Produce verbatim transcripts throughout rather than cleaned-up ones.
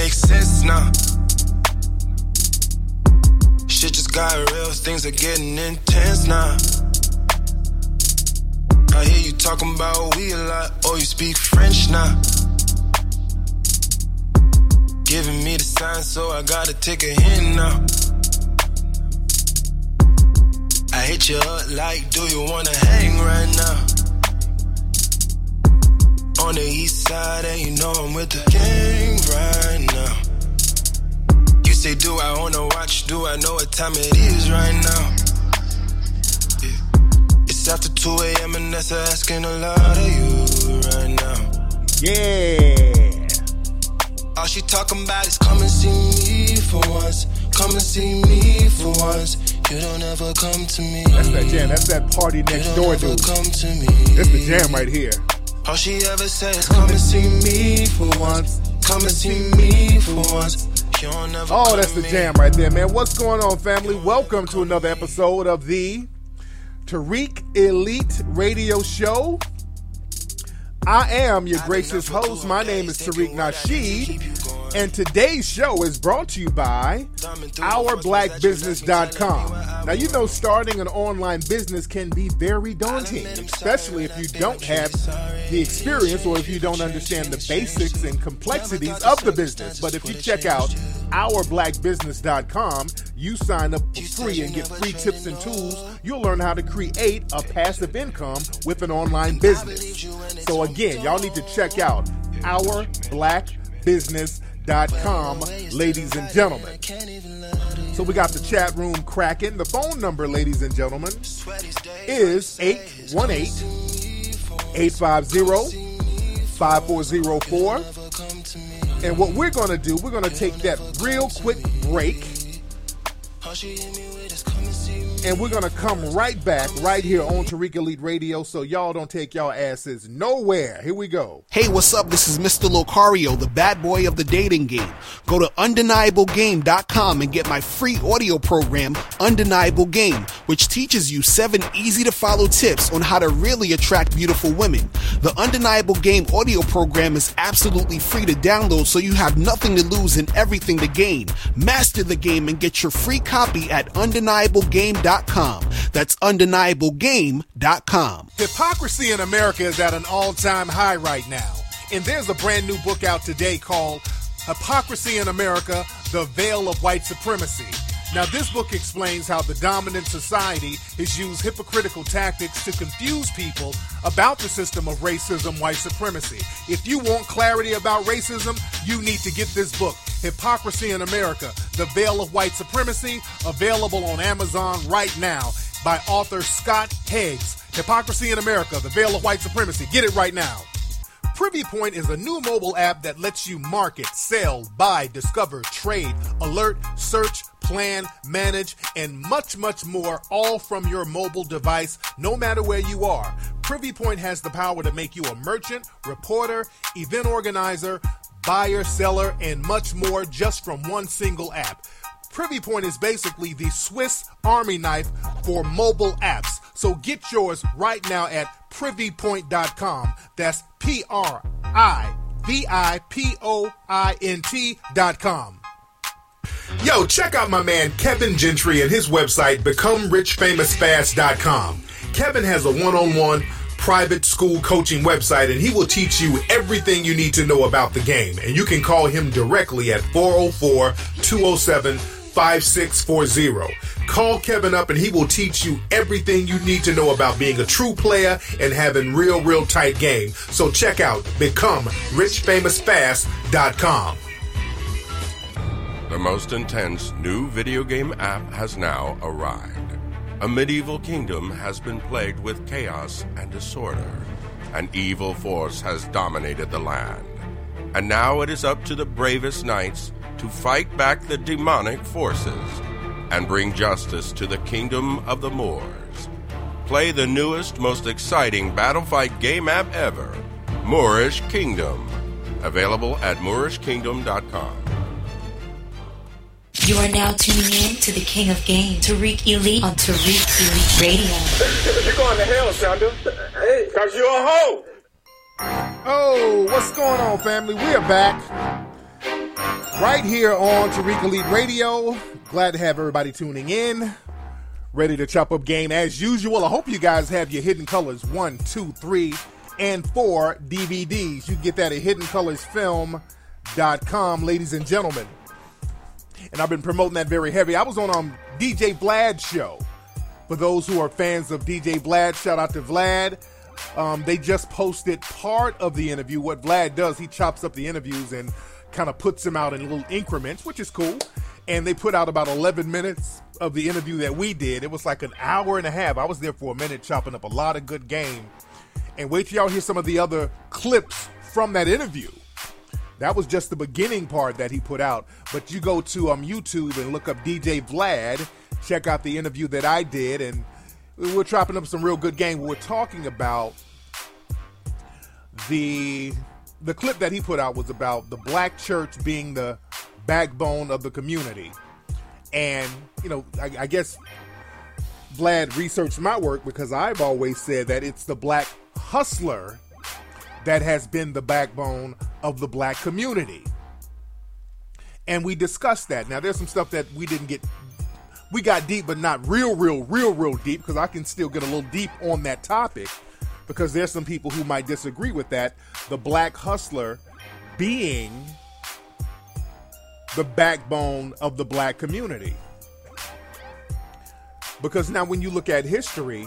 make sense now. Shit just got real, things are getting intense now. I hear you talking about we a lot, oh you speak French now. Giving me the sign, so I gotta take a hint now. I hit you up like, do you wanna hang right now? On the east side, and you know I'm with the gang right now. You say, do I own a watch? Do I know what time it is right now? Yeah. It's after two a.m. and that's asking a lot of you right now. Yeah. All she talking about is come and see me for once. Come and see me for once. You don't ever come to me. That's that jam. That's that party next door dude. Come to me. That's the jam right here. All she ever says, come and see me for once. Come and see me for once. You don't ever Oh, come that's the me. jam right there, man. What's going on, family? Welcome to another episode of the Tariq Elite Radio Show. I am your gracious host. My name is Tariq Nasheed. And today's show is brought to you by our black business dot com. Now, you know, starting an online business can be very daunting, especially if you don't have the experience or if you don't understand the basics and complexities of the business. But if you check out our black business dot com, you sign up for free and get free tips and tools. You'll learn how to create a passive income with an online business. So again, y'all need to check out our black business dot com, ladies and gentlemen. So we got the chat room cracking. The phone number, ladies and gentlemen, is eight one eight, eight five zero, five four zero four. And what we're going to do, we're going to take that real quick break. And we're going to come right back right here on Tariq Elite Radio so y'all don't take y'all asses nowhere. Here we go. Hey, what's up? This is Mister Locario, the bad boy of the dating game. Go to undeniable game dot com and get my free audio program, Undeniable Game, which teaches you seven easy-to-follow tips on how to really attract beautiful women. The Undeniable Game audio program is absolutely free to download, so you have nothing to lose and everything to gain. Master the game and get your free copy at undeniable game dot com. That's undeniable game dot com. Hypocrisy in America is at an all-time high right now. And there's a brand new book out today called Hypocrisy in America, The Veil of White Supremacy. Now, this book explains how the dominant society has used hypocritical tactics to confuse people about the system of racism, white supremacy. If you want clarity about racism, you need to get this book, Hypocrisy in America, The Veil of White Supremacy, available on Amazon right now by author Scott Higgs. Hypocrisy in America, The Veil of White Supremacy. Get it right now. Privy Point is a new mobile app that lets you market, sell, buy, discover, trade, alert, search, plan, manage, and much, much more, all from your mobile device, no matter where you are. Privy Point has the power to make you a merchant, reporter, event organizer, buyer, seller, and much more just from one single app. Privy Point is basically the Swiss Army knife for mobile apps. So get yours right now at privy point dot com. That's P R I V I P O I N T dot com. Yo, check out my man Kevin Gentry and his website, become rich famous fast dot com. Kevin has a one-on-one private school coaching website, and he will teach you everything you need to know about the game. And you can call him directly at four oh four, two oh seven, five six four zero. Call Kevin up and he will teach you everything you need to know about being a true player and having real, real tight game. So check out become rich famous fast dot com. The most intense new video game app has now arrived. A medieval kingdom has been plagued with chaos and disorder. An evil force has dominated the land. And now it is up to the bravest knights to fight back the demonic forces and bring justice to the kingdom of the Moors. Play the newest, most exciting battle fight game app ever, Moorish Kingdom. Available at moorish kingdom dot com. You are now tuning in to the King of Game, Tariq Elite, on Tariq Elite Radio. You're going to hell, Shonda. Hey, because you're a hoe. Oh, what's going on, family? We're back. Right here on Tariq Elite Radio. Glad to have everybody tuning in. Ready to chop up game as usual. I hope you guys have your Hidden Colors one, two, three, and four D V Ds. You can get that at hidden colors film dot com, ladies and gentlemen. And I've been promoting that very heavy. I was on um, D J Vlad's show. For those who are fans of D J Vlad, shout out to Vlad. Um, they just posted part of the interview. What Vlad does, he chops up the interviews and kind of puts them out in little increments, which is cool. And they put out about eleven minutes of the interview that we did. It was like an hour and a half. I was there for a minute chopping up a lot of good game. And wait till y'all hear some of the other clips from that interview. That was just the beginning part that he put out. But you go to um, YouTube and look up D J Vlad, check out the interview that I did, and we're chopping up some real good game. We're talking about the the clip that he put out was about the black church being the backbone of the community. And, you know, I, I guess Vlad researched my work because I've always said that it's the black hustler that has been the backbone of the black community. And we discussed that. Now, there's some stuff that we didn't get, we got deep, but not real, real, real, real deep, because I can still get a little deep on that topic, because there's some people who might disagree with that. The black hustler being the backbone of the black community. Because now when you look at history,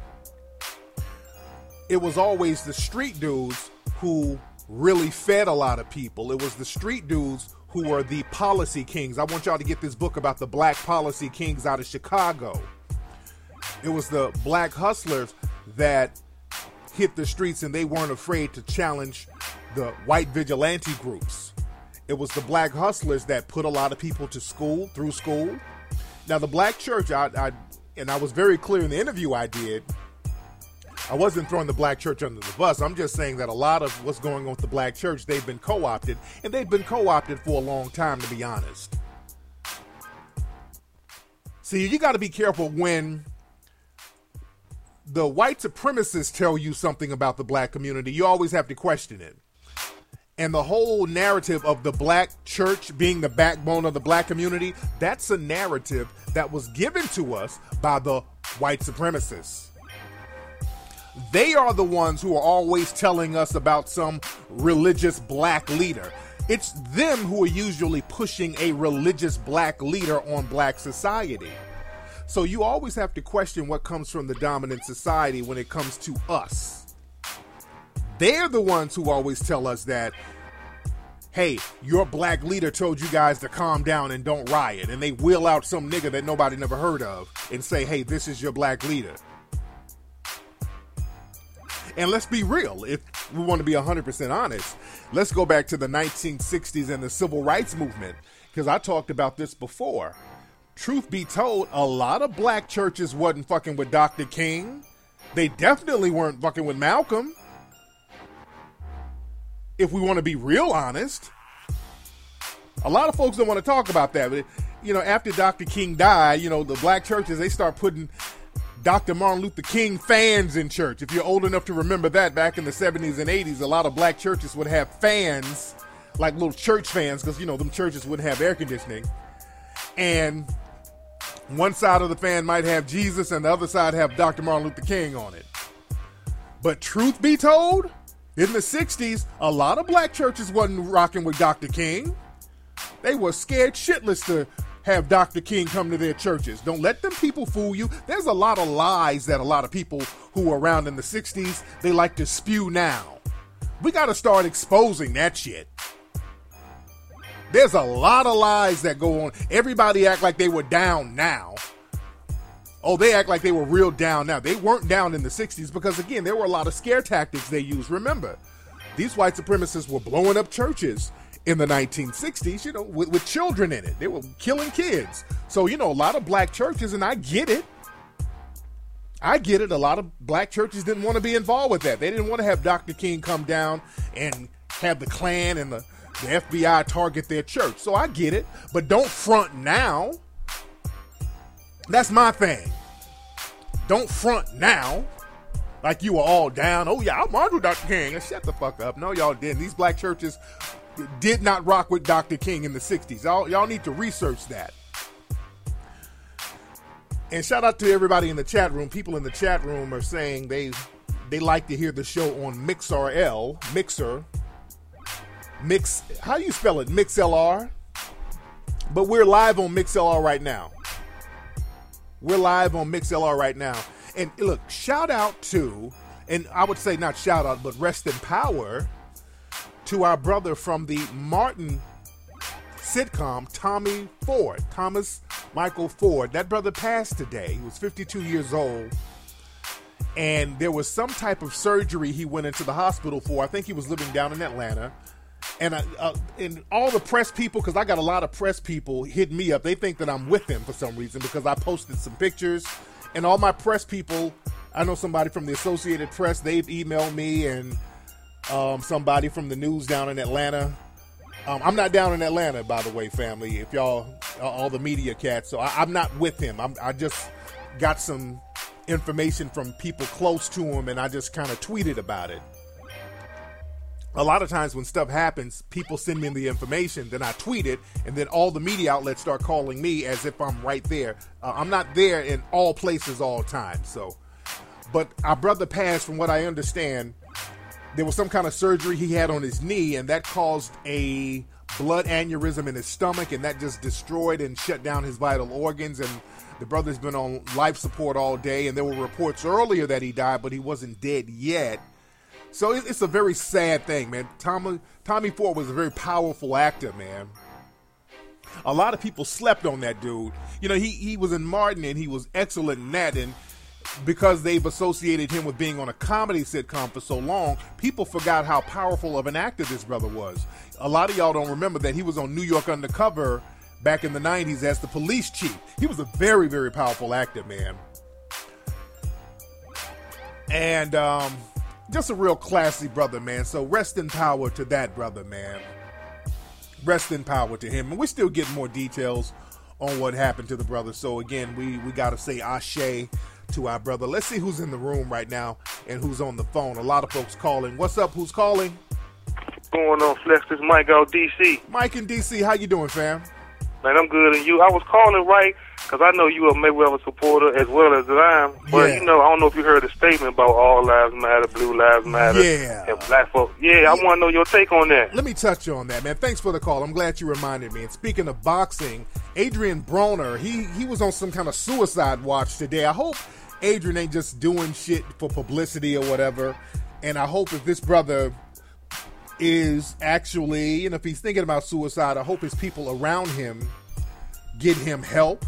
it was always the street dudes who really fed a lot of people. It was the street dudes who were the policy kings. I want y'all to get this book about the black policy kings out of Chicago. It was the black hustlers that hit the streets, and they weren't afraid to challenge the white vigilante groups. It was the black hustlers that put a lot of people to school, through school. Now, the black church, I, I and I was very clear in the interview I did, I wasn't throwing the black church under the bus. I'm just saying that a lot of what's going on with the black church, they've been co-opted, and they've been co-opted for a long time, to be honest. See, you got to be careful when the white supremacists tell you something about the black community. You always have to question it. And the whole narrative of the black church being the backbone of the black community, that's a narrative that was given to us by the white supremacists. They are the ones who are always telling us about some religious black leader. It's them who are usually pushing a religious black leader on black society. So you always have to question what comes from the dominant society when it comes to us. They're the ones who always tell us that, hey, your black leader told you guys to calm down and don't riot. And they wheel out some nigga that nobody never heard of and say, hey, this is your black leader. And let's be real, if we want to be one hundred percent honest, let's go back to the nineteen sixties and the civil rights movement, because I talked about this before. Truth be told, a lot of black churches wasn't fucking with Doctor King. They definitely weren't fucking with Malcolm. If we want to be real honest, a lot of folks don't want to talk about that. But, you know, after Doctor King died, you know, the black churches, they start putting Doctor Martin Luther King fans in church. If you're old enough to remember that, back in the seventies and eighties, a lot of black churches would have fans, like little church fans, because, you know, them churches wouldn't have air conditioning. And one side of the fan might have Jesus and the other side have Doctor Martin Luther King on it. But truth be told, in the sixties, a lot of black churches wasn't rocking with Doctor King. They were scared shitless to have Doctor King come to their churches. Don't let them people fool you. There's a lot of lies that a lot of people who were around in the sixties, they like to spew now. We got to start exposing that shit. There's a lot of lies that go on. Everybody act like they were down now. Oh, they act like they were real down now. They weren't down in the sixties because, again, there were a lot of scare tactics they used. Remember, these white supremacists were blowing up churches in the nineteen sixties, you know, with, with children in it. They were killing kids. So, you know, a lot of black churches, and I get it. I get it. A lot of black churches didn't want to be involved with that. They didn't want to have Doctor King come down and have the Klan and the, the F B I target their church. So I get it. But don't front now. That's my thing. Don't front now like you were all down. Oh, yeah, I marched with Doctor King. And shut the fuck up. No, y'all didn't. These black churches did not rock with Doctor King in the sixties. Y'all, y'all need to research that. And shout out to everybody in the chat room. People in the chat room are saying they they like to hear the show on MixRL, Mixer, Mix. How do you spell it? MixLR. But we're live on MixLR right now. We're live on MixLR right now. And look, shout out to, and I would say not shout out, but rest in power to our brother from the Martin sitcom, Tommy Ford, Thomas Michael Ford. That brother passed today. He was fifty-two years old. And there was some type of surgery he went into the hospital for. I think he was living down in Atlanta. And I, uh, and all the press people, because I got a lot of press people hit me up. They think that I'm with him for some reason because I posted some pictures. And all my press people, I know somebody from the Associated Press, they've emailed me, and um, somebody from the news down in Atlanta. Um, I'm not down in Atlanta, by the way, family, if y'all, all the media cats. So I, I'm not with him. I'm, I just got some information from people close to him, and I just kind of tweeted about it. A lot of times when stuff happens, people send me the information, then I tweet it, and then all the media outlets start calling me as if I'm right there. Uh, I'm not there in all places all the time. So, but our brother passed, from what I understand. There was some kind of surgery he had on his knee, and that caused a blood aneurysm in his stomach, and that just destroyed and shut down his vital organs. And the brother's been on life support all day, and there were reports earlier that he died, but he wasn't dead yet. So it's a very sad thing, man. Tommy, Tommy Ford was a very powerful actor, man. A lot of people slept on that dude. You know, he, he was in Martin, and he was excellent in that. And because they've associated him with being on a comedy sitcom for so long, people forgot how powerful of an actor this brother was. A lot of y'all don't remember that he was on New York Undercover back in the nineties as the police chief. He was a very, very powerful actor, man. And, um... just a real classy brother, man. So rest in power to that brother, man. Rest in power to him. And we're still getting more details on what happened to the brother. So again, we, we got to say ashe to our brother. Let's see who's in the room right now and who's on the phone. A lot of folks calling. What's up? Who's calling? What's going on, Flex? This is Mike out D C. Mike in D C, how you doing, fam? Man, I'm good. And you? I was calling right because I know you a Mayweather supporter as well as I am. But, Yeah. you know, I don't know if you heard the statement about all lives matter, blue lives matter, Yeah. and black folks. Yeah, I want to know your take on that. Let me touch on that, man. Thanks for the call. I'm glad you reminded me. And speaking of boxing, Adrian Broner, he, he was on some kind of suicide watch today. I hope Adrian ain't just doing shit for publicity or whatever. And I hope if this brother is actually, you know, if he's thinking about suicide, I hope his people around him get him help.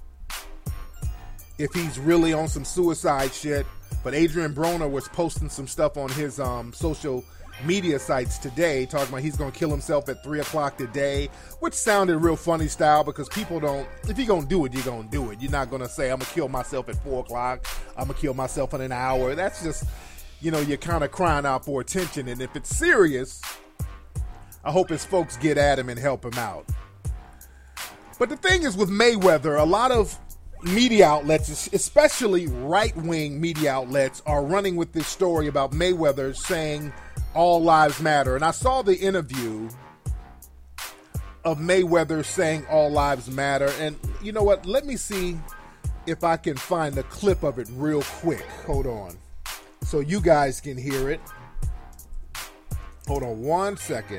If he's really on some suicide shit. But Adrian Broner was posting some stuff on his um, social media sites today, talking about he's going to kill himself at three o'clock today, which sounded real funny style because people don't, if you're going to do it, you're going to do it. You're not going to say, I'm going to kill myself at four o'clock. I'm going to kill myself in an hour. That's just, you know, you're kind of crying out for attention. And if it's serious, I hope his folks get at him and help him out. But the thing is with Mayweather, a lot of media outlets, especially right-wing media outlets, are running with this story about Mayweather saying all lives matter. And I saw the interview of Mayweather saying all lives matter. And you know what? Let me see if I can find a clip of it real quick. Hold on. So you guys can hear it. Hold on one second.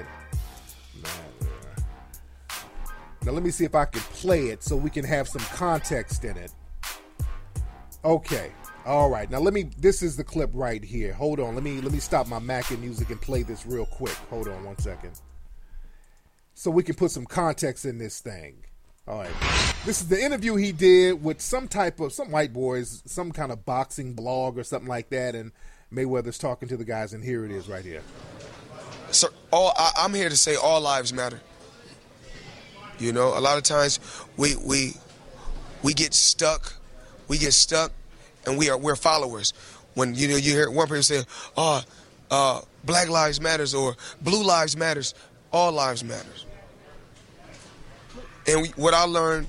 Now let me see if I can play it so we can have some context in it. Okay. All right. Now let me, this is the clip right here. Hold on. Let me, let me stop my Mac and music and play this real quick. Hold on one second. So we can put some context in this thing. All right. This is the interview he did with some type of, some white boys, some kind of boxing blog or something like that. And Mayweather's talking to the guys, and here it is right here. So all, I, I'm here to say all lives matter. You know, a lot of times we we we get stuck, we get stuck, and we are we're followers. When you know you hear one person say, "Oh, uh, Black Lives Matters" or "Blue Lives Matters," all lives matters. And we, what I learned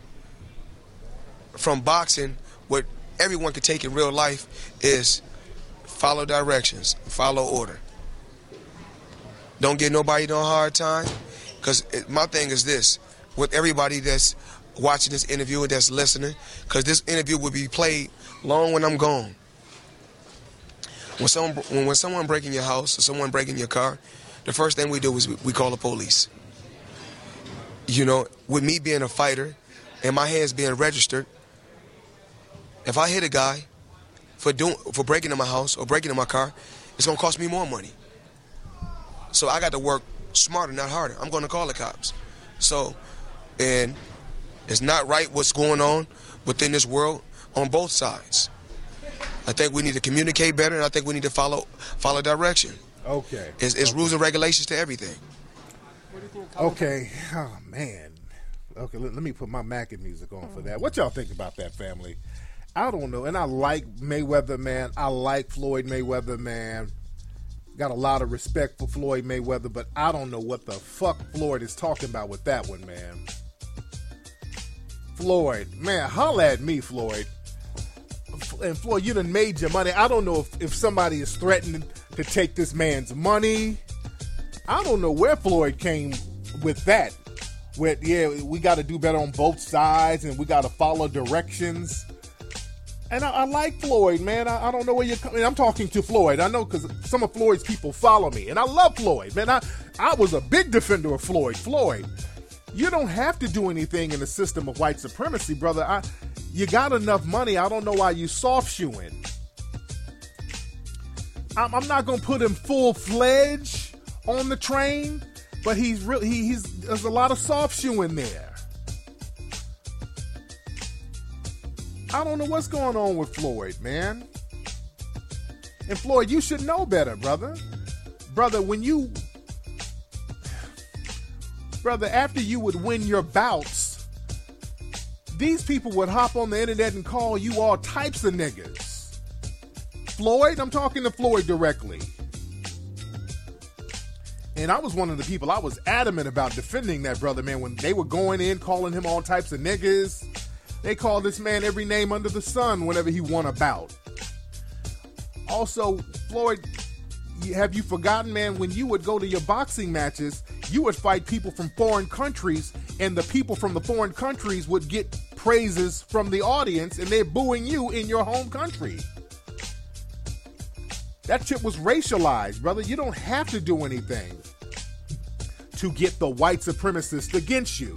from boxing, what everyone can take in real life, is follow directions, follow order. Don't give nobody no hard time. Because my thing is this, with everybody that's watching this interview and that's listening, because this interview will be played long when I'm gone. When someone, when, when someone breaking your house or someone breaking your car, the first thing we do is we, we call the police. You know, with me being a fighter and my hands being registered, if I hit a guy for doing for breaking in my house or breaking in my car, it's gonna cost me more money. So I got to work smarter, not harder. I'm gonna call the cops. So, and it's not right what's going on within this world on both sides. I think we need to communicate better, and I think we need to follow follow direction. Okay. It's, it's okay. rules and regulations to everything. Okay. Oh, man. Okay, let, let me put my Mackin music on for that. What y'all think about that, family? I don't know. And I like Mayweather, man. I like Floyd Mayweather, man. Got a lot of respect for Floyd Mayweather, but I don't know what the fuck Floyd is talking about with that one, man. Floyd, man, holla at me, Floyd. And Floyd, you done made your money. I don't know if, if somebody is threatening to take this man's money. I don't know where Floyd came with that. With, yeah, we got to do better on both sides, and we got to follow directions. And I, I like Floyd, man. I, I don't know where you're coming. I'm talking to Floyd. I know because some of Floyd's people follow me, and I love Floyd, man. I, I was a big defender of Floyd. Floyd, you don't have to do anything in the system of white supremacy, brother. I, you got enough money. I don't know why you soft shoeing. I'm, I'm not gonna put him full fledged on the train, but he's really he, he's there's a lot of soft shoeing there. I don't know what's going on with Floyd, man. And Floyd, you should know better, brother. Brother, when you... Brother, after you would win your bouts, these people would hop on the internet and call you all types of niggas. Floyd, I'm talking to Floyd directly. And I was one of the people, I was adamant about defending that brother, man, when they were going in, calling him all types of niggas. They called this man every name under the sun whenever he won a bout. Also, Floyd, have you forgotten, man, when you would go to your boxing matches, you would fight people from foreign countries, and the people from the foreign countries would get praises from the audience, and they're booing you in your home country. That shit was racialized, brother. You don't have to do anything to get the white supremacists against you.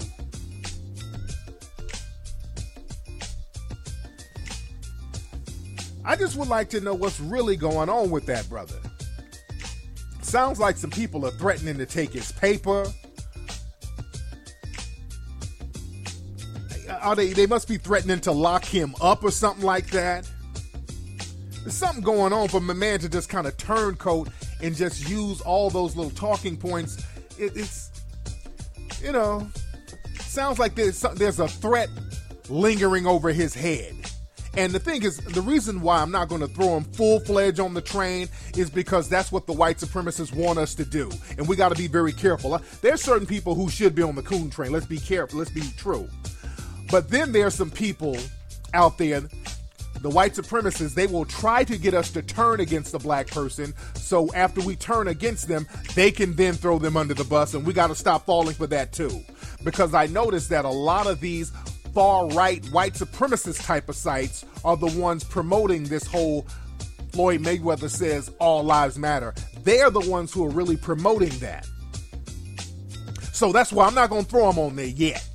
I just would like to know what's really going on with that brother. Sounds like some people are threatening to take his paper. Are they, they must be threatening to lock him up or something like that. There's something going on for my man to just kind of turncoat and just use all those little talking points. It, it's, you know, sounds like there's, there's a threat lingering over his head. And the thing is, the reason why I'm not going to throw him full-fledged on the train is because that's what the white supremacists want us to do. And we got to be very careful. There's certain people who should be on the coon train. Let's be careful. Let's be true. But then there's some people out there, the white supremacists, they will try to get us to turn against the black person. So after we turn against them, they can then throw them under the bus. And we got to stop falling for that too. Because I noticed that a lot of these far-right white supremacist type of sites are the ones promoting this whole Floyd Mayweather says all lives matter. They're the ones who are really promoting that. So that's why I'm not going to throw them on there yet.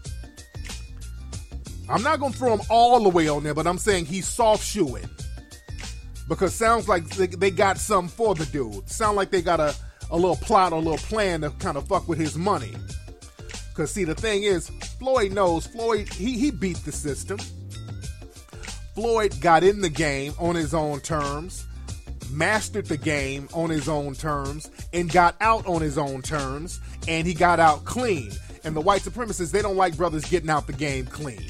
I'm not going to throw him all the way on there, but I'm saying he's soft shoeing. Because sounds like they, they got something for the dude. Sound like they got a, a little plot or a little plan to kind of fuck with his money. Because, see, the thing is, Floyd knows, Floyd, he, he beat the system. Floyd got in the game on his own terms, mastered the game on his own terms, and got out on his own terms, and he got out clean. And the white supremacists, they don't like brothers getting out the game clean.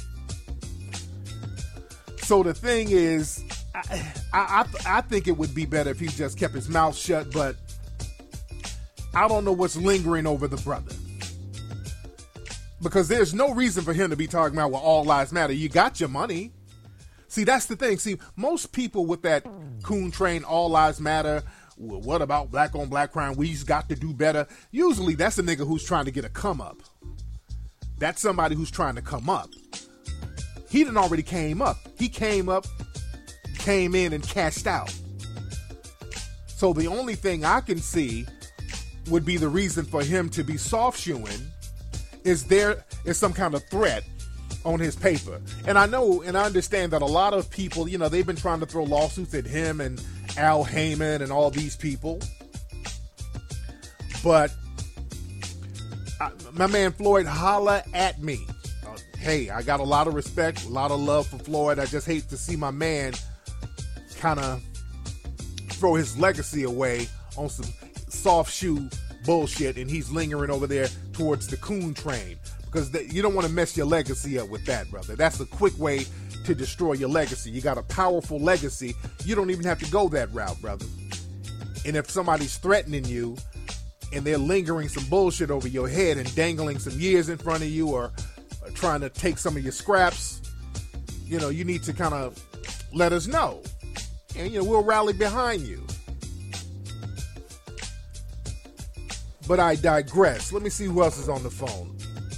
So the thing is, I, I, I think it would be better if he just kept his mouth shut, but I don't know what's lingering over the brother. Because there's no reason for him to be talking about, well, all lives matter. You got your money. See, that's the thing. See, most people with that coon train, all lives matter, well, what about black on black crime? We've got to do better. Usually that's a nigga who's trying to get a come up. That's somebody who's trying to come up. He didn't already came up. He came up, came in and cashed out. So the only thing I can see would be the reason for him to be soft shoeing is there is some kind of threat on his paper. And I know and I understand that a lot of people, you know, they've been trying to throw lawsuits at him and Al Heyman and all these people. But I, my man Floyd, holla at me. Uh, hey, I got a lot of respect, a lot of love for Floyd. I just hate to see my man kind of throw his legacy away on some soft shoe bullshit, and he's lingering over there towards the coon train. Because the, you don't want to mess your legacy up with that, brother. That's a quick way to destroy your legacy. You got a powerful legacy. You don't even have to go that route, brother. And if somebody's threatening you and they're lingering some bullshit over your head and dangling some years in front of you or, or trying to take some of your scraps, you know, you need to kind of let us know. And, you know, we'll rally behind you. But I digress. Let me see who else is on the phone.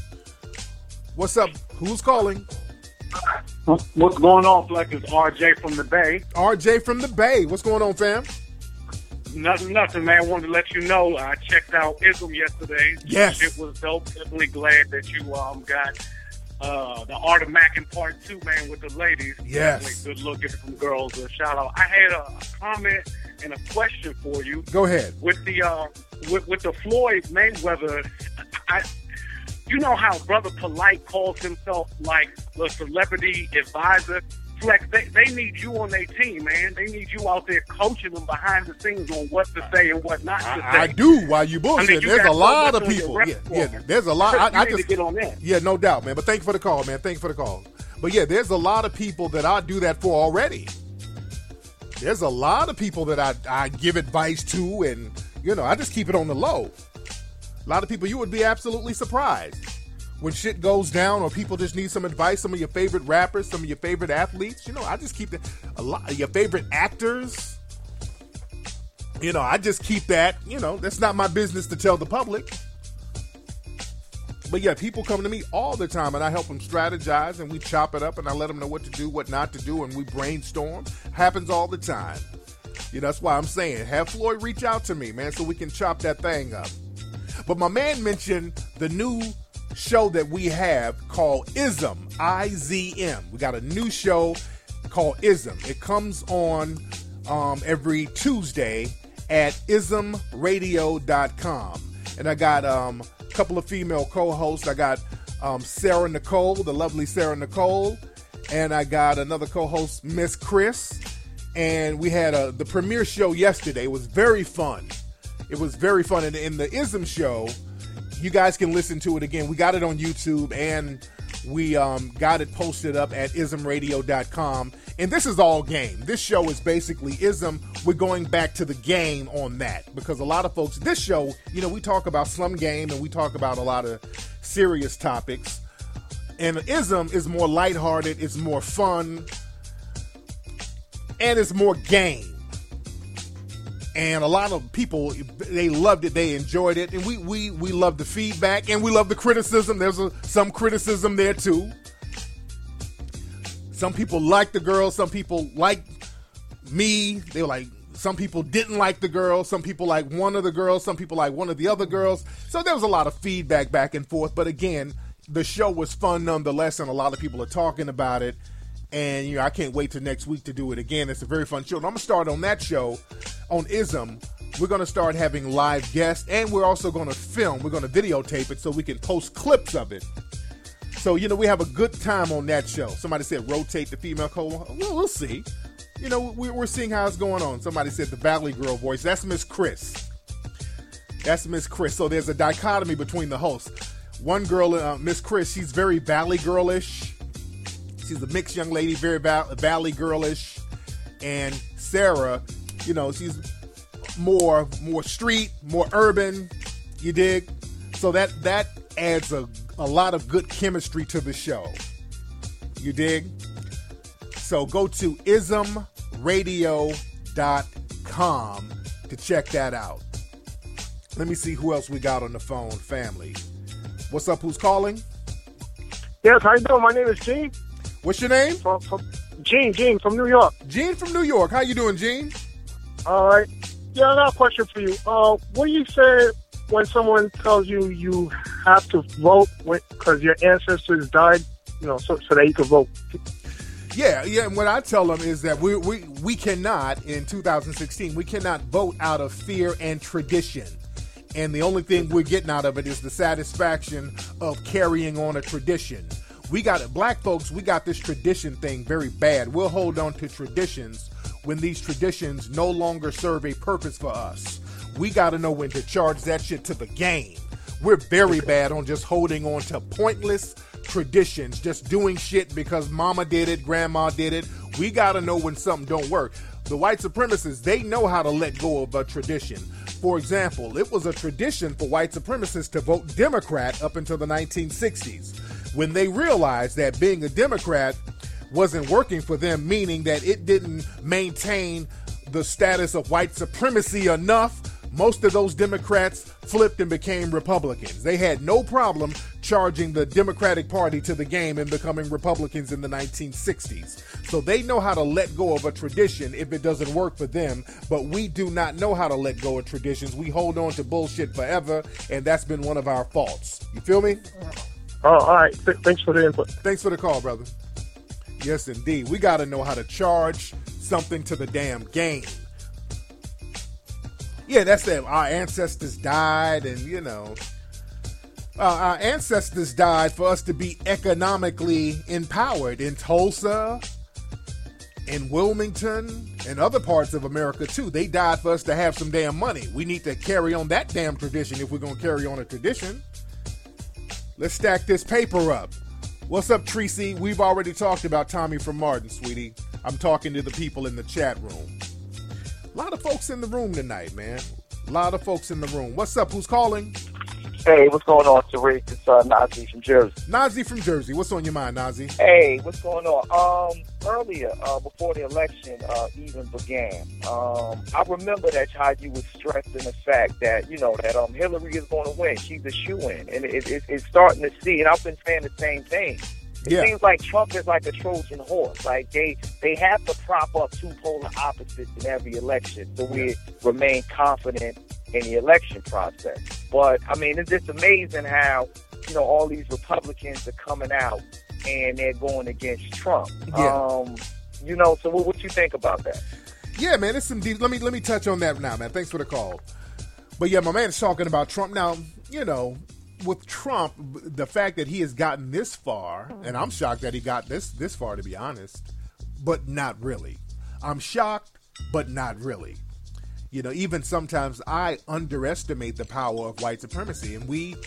What's up? Who's calling? What's going on, Fleck? It's R J from the Bay. R J from the Bay. What's going on, fam? Nothing, nothing, man. I wanted to let you know I checked out Ism yesterday. Yes. It was dope. Definitely glad that you um got uh, the Art of Mackin part two, man, with the ladies. Yes. Definitely good looking from girls. A shout out. I had a comment and a question for you. Go ahead. With the uh, with, with the Floyd Mayweather, I. You know how Brother Polite calls himself like the celebrity advisor? Flex, they, they need you on their team, man. They need you out there coaching them behind the scenes on what to say and what not to I, say. I do. While you bullshit, I mean, you there's a lot of people. Yeah, yeah, there's a lot. You I, I need just to get on that. Yeah, no doubt, man. But thank you for the call, man. Thank you for the call. But yeah, there's a lot of people that I do that for already. There's a lot of people that I, I give advice to, and you know, I just keep it on the low. A lot of people, you would be absolutely surprised when shit goes down or people just need some advice. Some of your favorite rappers, some of your favorite athletes, you know, I just keep the, a lot of your favorite actors. You know, I just keep that, you know, that's not my business to tell the public. But yeah, people come to me all the time and I help them strategize and we chop it up and I let them know what to do, what not to do, and we brainstorm. Happens all the time. You know, that's why I'm saying, have Floyd reach out to me, man, so we can chop that thing up. But my man mentioned the new show that we have called Ism, I Z M. We got a new show called Ism. It comes on um, every Tuesday at ism radio dot com. And I got um, a couple of female co-hosts. I got um, Sarah Nicole, the lovely Sarah Nicole. And I got another co-host, Miss Chris. And we had a, the premiere show yesterday. It was very fun. It was very fun. And in the Ism show, you guys can listen to it again. We got it on YouTube and we um, got it posted up at ism radio dot com. And this is all game. This show is basically Ism. We're going back to the game on that because a lot of folks, this show, you know, we talk about Slum Game and we talk about a lot of serious topics. And Ism is more lighthearted, it's more fun, and it's more game. And a lot of people, they loved it, they enjoyed it, and we we we love the feedback, and we love the criticism. There's a, some criticism there too. Some people like the girl, some people like me. They were like, some people didn't like the girl, some people like one of the girls, some people like one of the other girls. So there was a lot of feedback back and forth. But again, the show was fun nonetheless, and a lot of people are talking about it. And, you know, I can't wait till next week to do it again. It's a very fun show. And I'm going to start on that show, on Ism. We're going to start having live guests, and we're also going to film. We're going to videotape it so we can post clips of it. So, you know, we have a good time on that show. Somebody said rotate the female co. Well, we'll see. You know, we're seeing how it's going on. Somebody said the Valley Girl voice. That's Miss Chris. That's Miss Chris. So there's a dichotomy between the hosts. One girl, uh, Miss Chris, she's very Valley Girlish. She's a mixed young lady, very Valley Girlish. And Sarah, you know, she's more more street, more urban. You dig? So that that adds a, a lot of good chemistry to the show. You dig? So go to ism radio dot com to check that out. Let me see who else we got on the phone, family. What's up, who's calling? Yes, how you doing? My name is Gene. What's your name? From, from Gene, Gene from New York. Gene from New York. How you doing, Gene? All right. Yeah, I got a question for you. Uh, what do you say when someone tells you you have to vote because your ancestors died, you know, so, so that you can vote? Yeah, yeah. And what I tell them is that we we we cannot, in two thousand sixteen, we cannot vote out of fear and tradition. And the only thing we're getting out of it is the satisfaction of carrying on a tradition. We got it, black folks, we got this tradition thing very bad. We'll hold on to traditions when these traditions no longer serve a purpose for us. We got to know when to charge that shit to the game. We're very bad on just holding on to pointless traditions, just doing shit because mama did it, grandma did it. We got to know when something don't work. The white supremacists, they know how to let go of a tradition. For example, it was a tradition for white supremacists to vote Democrat up until the nineteen sixties. When they realized that being a Democrat wasn't working for them, meaning that it didn't maintain the status of white supremacy enough, most of those Democrats flipped and became Republicans. They had no problem charging the Democratic Party to the game and becoming Republicans in the nineteen sixties. So they know how to let go of a tradition if it doesn't work for them, but we do not know how to let go of traditions. We hold on to bullshit forever, and that's been one of our faults. You feel me? Oh, all right. Th- thanks for the input. Thanks for the call, brother. Yes, indeed. We got to know how to charge something to the damn game. Yeah, that's that. Our ancestors died, and, you know, uh, our ancestors died for us to be economically empowered in Tulsa, in Wilmington, and other parts of America, too. They died for us to have some damn money. We need to carry on that damn tradition if we're going to carry on a tradition. Let's stack this paper up. What's up, Tracy? We've already talked about Tommy from Martin, sweetie. I'm talking to the people in the chat room. A lot of folks in the room tonight, man. A lot of folks in the room. What's up? Who's calling? Hey, what's going on, Tariq? It's uh, Nazi from Jersey. Nazi from Jersey. What's on your mind, Nazi? Hey, what's going on? Um, earlier, uh, before the election uh, even began, um, I remember that how you was stressing the fact that, you know, that um, Hillary is going to win. She's a shoo-in. And it, it, it's starting to see, and I've been saying the same thing. It yeah. seems like Trump is like a Trojan horse. Like they, they have to prop up two polar opposites in every election so we remain confident in the election process. But, I mean, it's just amazing how, you know, all these Republicans are coming out and they're going against Trump. Yeah. Um, you know, so what, what you think about that? Yeah, man, it's some deep. Let me, let me touch on that now, man. Thanks for the call. But, yeah, my man is talking about Trump. Now, you know, with Trump, the fact that he has gotten this far, and I'm shocked that he got this this far, to be honest, but not really. I'm shocked, but not really. You know, even sometimes I underestimate the power of white supremacy, and we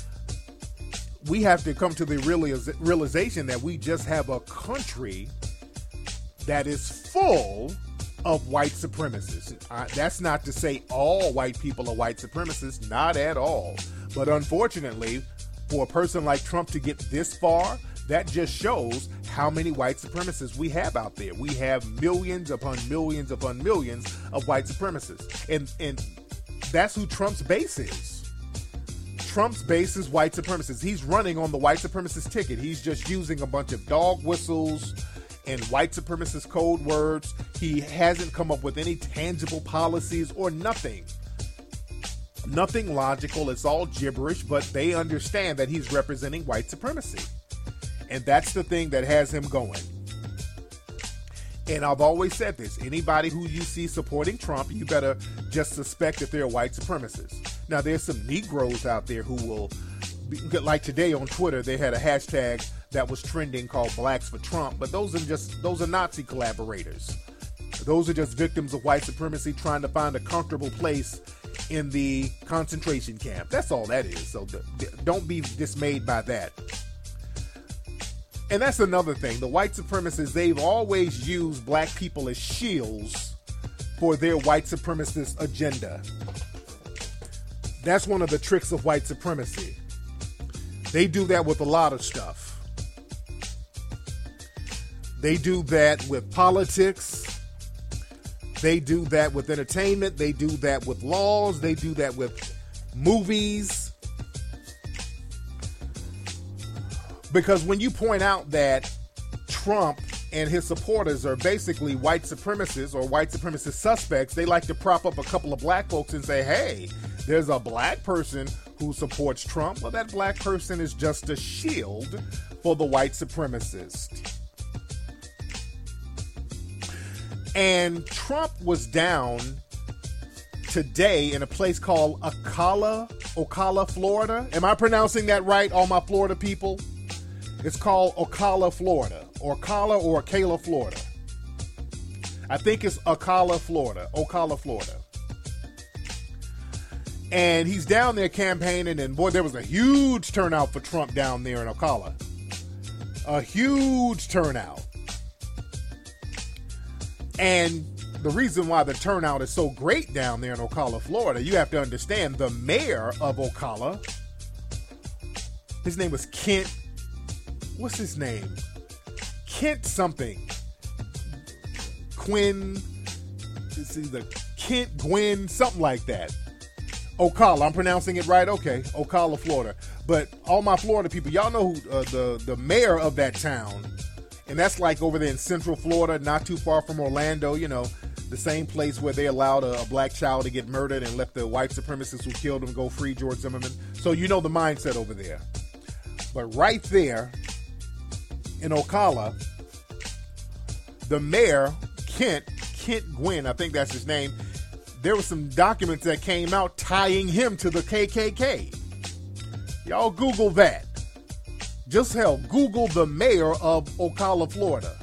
we have to come to the realiz- realization that we just have a country that is full of white supremacists. Uh, that's not to say all white people are white supremacists, not at all. But unfortunately, for a person like Trump to get this far, that just shows how many white supremacists we have out there. We have millions upon millions upon millions of white supremacists. And and that's who Trump's base is. Trump's base is white supremacists. He's running on the white supremacist ticket. He's just using a bunch of dog whistles and white supremacist code words. He hasn't come up with any tangible policies or nothing. Nothing logical. It's all gibberish, but they understand that he's representing white supremacy. And that's the thing that has him going. And I've always said this. Anybody who you see supporting Trump, you better just suspect that they're white supremacists. Now, there's some Negroes out there who will, be, like today on Twitter, they had a hashtag that was trending called Blacks for Trump, but those are just, those are Nazi collaborators. Those are just victims of white supremacy trying to find a comfortable place in the concentration camp. That's all that is. So th- th- don't be dismayed by that. And that's another thing. The white supremacists, they've always used black people as shields for their white supremacist agenda. That's one of the tricks of white supremacy. They do that with a lot of stuff. They do that with politics. They do that with entertainment. They do that with laws. They do that with movies. Because when you point out that Trump and his supporters are basically white supremacists or white supremacist suspects, they like to prop up a couple of black folks and say, hey, there's a black person who supports Trump. Well, that black person is just a shield for the white supremacist. And Trump was down today in a place called Ocala, Ocala, Florida. Am I pronouncing that right, all my Florida people? It's called Ocala, Florida. Ocala or Ocala, Florida. I think it's Ocala, Florida. Ocala, Florida. And he's down there campaigning, and boy, there was a huge turnout for Trump down there in Ocala. A huge turnout. And the reason why the turnout is so great down there in Ocala, Florida, you have to understand the mayor of Ocala, his name was Kent, what's his name? Kent something. Quinn, it's either Kent, Gwen, something like that. Ocala, I'm pronouncing it right? Okay, Ocala, Florida. But all my Florida people, y'all know who uh, the, the mayor of that town, and that's like over there in Central Florida, not too far from Orlando, you know, the same place where they allowed a, a black child to get murdered and let the white supremacists who killed him go free, George Zimmerman. So you know the mindset over there. But right there in Ocala, the mayor, Kent, Kent Gwynn, I think that's his name, there were some documents that came out tying him to the K K K. Y'all Google that. Just hell, Google the mayor of Ocala, Florida.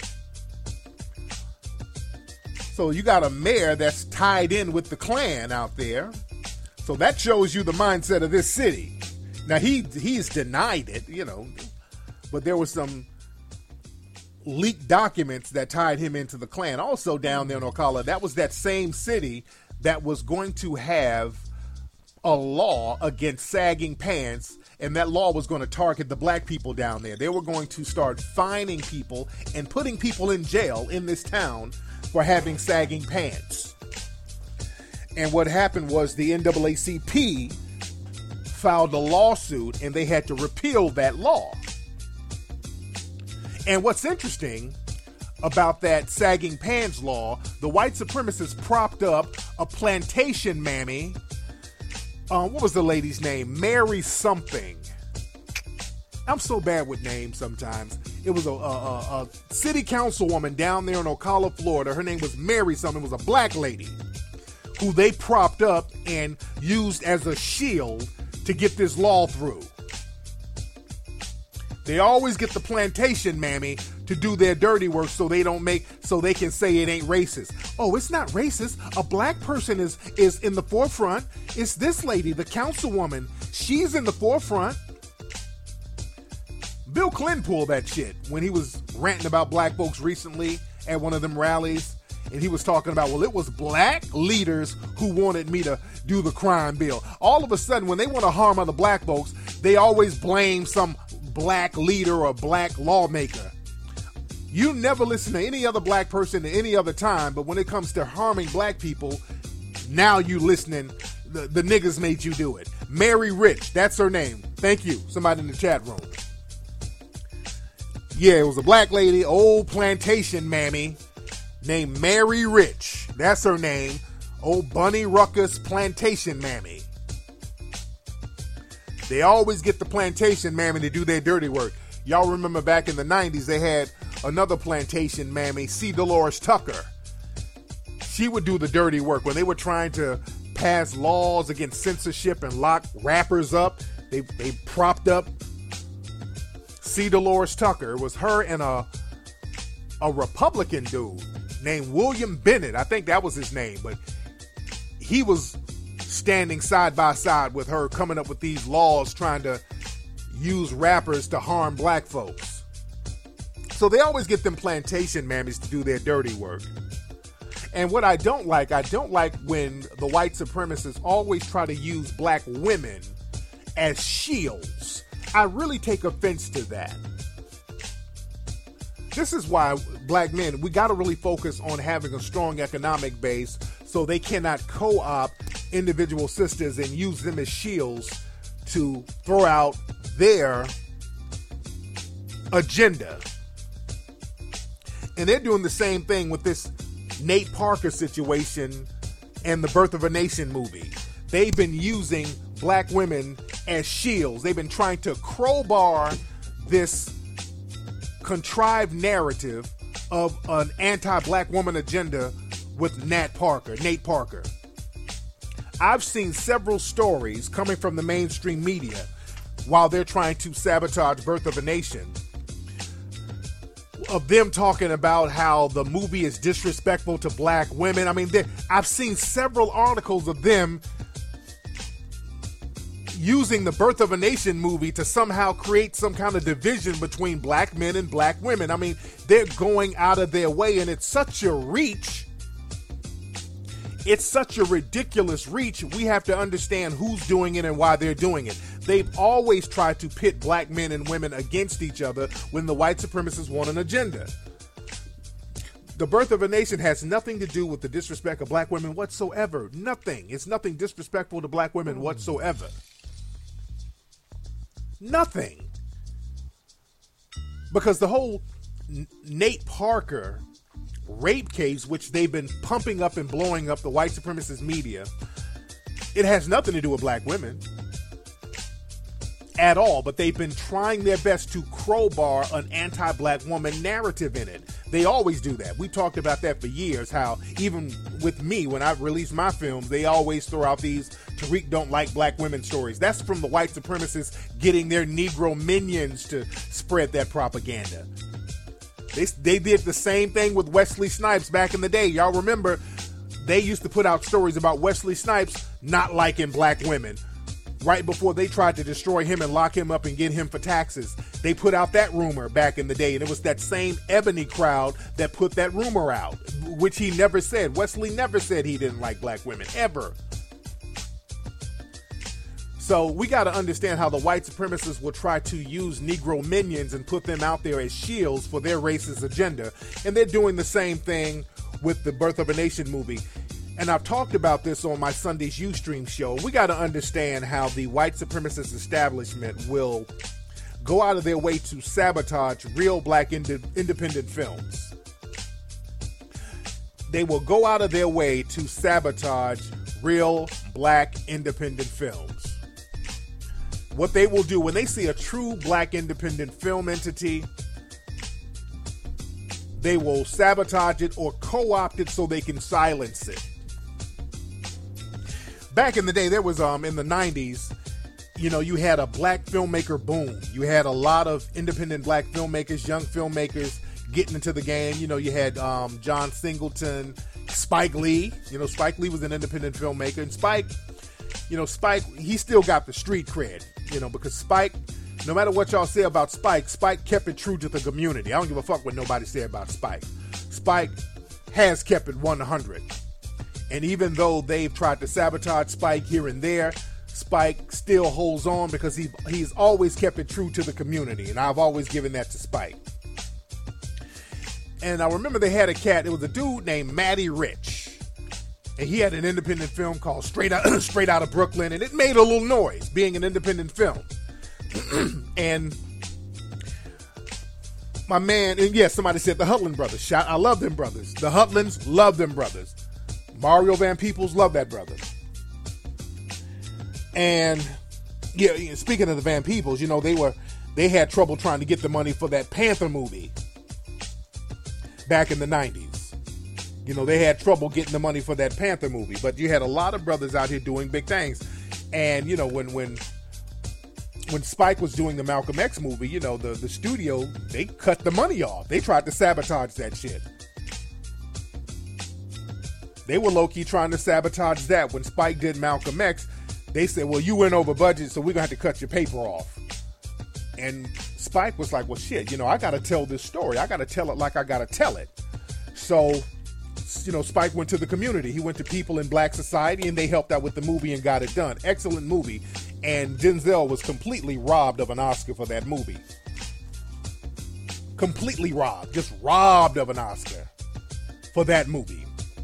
So you got a mayor that's tied in with the Klan out there. So that shows you the mindset of this city. Now he he's denied it, you know, but there was some leaked documents that tied him into the Klan. Also down there in Ocala, that was that same city that was going to have a law against sagging pants, and that law was going to target the black people down there. They were going to start fining people and putting people in jail in this town for having sagging pants. And what happened was the N double A C P filed a lawsuit, and they had to repeal that law. And what's interesting about that sagging pants law, the white supremacists propped up a plantation mammy. Uh, what was the lady's name? Mary something. I'm so bad with names sometimes. It was a, a, a, a city councilwoman down there in Ocala, Florida. Her name was Mary something. It was a black lady who they propped up and used as a shield to get this law through. They always get the plantation mammy to do their dirty work so they don't make, so they can say it ain't racist. Oh, it's not racist. A black person is, is in the forefront. It's this lady, the councilwoman. She's in the forefront. Bill Clinton pulled that shit when he was ranting about black folks recently at one of them rallies. And he was talking about, well, it was black leaders who wanted me to do the crime bill. All of a sudden, when they want to harm other black folks, they always blame some black leader or black lawmaker. You never listen to any other black person at any other time, but when it comes to harming black people, now you listening, the, the niggas made you do it. Mary Rich, that's her name. Thank you. Somebody in the chat room. Yeah, it was a black lady, old plantation mammy, named Mary Rich. That's her name. Old Bunny Ruckus plantation mammy. They always get the plantation mammy to do their dirty work. Y'all remember back in the nineties, they had another plantation mammy, C. Dolores Tucker. She would do the dirty work. When they were trying to pass laws against censorship and lock rappers up, they, they propped up C. Dolores Tucker. It was her and a, a Republican dude named William Bennett. I think that was his name, but he was standing side by side with her, coming up with these laws trying to use rappers to harm black folks. So they always get them plantation mammies to do their dirty work. And what I don't like, I don't like when the white supremacists always try to use black women as shields. I really take offense to that. This is why black men, we got to really focus on having a strong economic base so they cannot co-opt individual sisters and use them as shields to throw out their agenda. And they're doing the same thing with this Nate Parker situation and the Birth of a Nation movie. They've been using black women as shields. They've been trying to crowbar this contrived narrative of an anti-black woman agenda with Nat Parker, Nate Parker. I've seen several stories coming from the mainstream media while they're trying to sabotage Birth of a Nation of them talking about how the movie is disrespectful to black women. I mean, I've seen several articles of them using the Birth of a Nation movie to somehow create some kind of division between black men and black women. I mean, they're going out of their way, and it's such a reach. It's such a ridiculous reach. We have to understand who's doing it and why they're doing it. They've always tried to pit black men and women against each other when the white supremacists want an agenda. The Birth of a Nation has nothing to do with the disrespect of black women whatsoever. Nothing. It's nothing disrespectful to black women whatsoever. Nothing. Because the whole N- Nate Parker rape case, which they've been pumping up and blowing up the white supremacist media, it has nothing to do with black women at all, but they've been trying their best to crowbar an anti-black woman narrative in it. They always do that. We talked about that for years, how even with me, when I release my films, they always throw out these Tariq don't like black women stories. That's from the white supremacists getting their Negro minions to spread that propaganda. They, they did the same thing with Wesley Snipes back in the day. Y'all remember, they used to put out stories about Wesley Snipes not liking black women. Right before they tried to destroy him and lock him up and get him for taxes, they put out that rumor back in the day. And it was that same Ebony crowd that put that rumor out, which he never said. Wesley never said he didn't like black women, ever. So we got to understand how the white supremacists will try to use Negro minions and put them out there as shields for their racist agenda. And they're doing the same thing with the Birth of a Nation movie. And I've talked about this on my Sunday's Ustream show. We got to understand how the white supremacist establishment will go out of their way to sabotage real black ind- independent films. They will go out of their way to sabotage real black independent films. What they will do when they see a true black independent film entity, they will sabotage it or co-opt it so they can silence it. Back in the day, there was, um, in the nineties, you know, you had a black filmmaker boom. You had a lot of independent black filmmakers, young filmmakers getting into the game. You know, you had um, John Singleton, Spike Lee. You know, Spike Lee was an independent filmmaker. And Spike, you know, Spike, he still got the street cred, you know, because Spike, no matter what y'all say about Spike, Spike kept it true to the community. I don't give a fuck what nobody say about Spike. Spike has kept it one hundred. And even though they've tried to sabotage Spike here and there, Spike still holds on because he he's always kept it true to the community. And I've always given that to Spike. And I remember they had a cat, it was a dude named Matty Rich. And he had an independent film called Straight Out, Straight Out of Brooklyn. And it made a little noise being an independent film. And my man, and yes, yeah, somebody said the Hutland brothers. Shout, I love them brothers. The Hutlands love them brothers. Mario Van Peebles, love that brother. And yeah, speaking of the Van Peebles, you know, they were they had trouble trying to get the money for that Panther movie back in the nineties. You know, they had trouble getting the money for that Panther movie, but you had a lot of brothers out here doing big things. And you know, when when when Spike was doing the Malcolm X movie, you know, the the studio, they cut the money off. They tried to sabotage that shit. They were low-key trying to sabotage that. When Spike did Malcolm X, they said, well, you went over budget, so we're going to have to cut your paper off. And Spike was like, well, shit, you know, I got to tell this story. I got to tell it like I got to tell it. So, you know, Spike went to the community. He went to people in black society, and they helped out with the movie and got it done. Excellent movie. And Denzel was completely robbed of an Oscar for that movie. completely robbed, just robbed of an Oscar for that movie.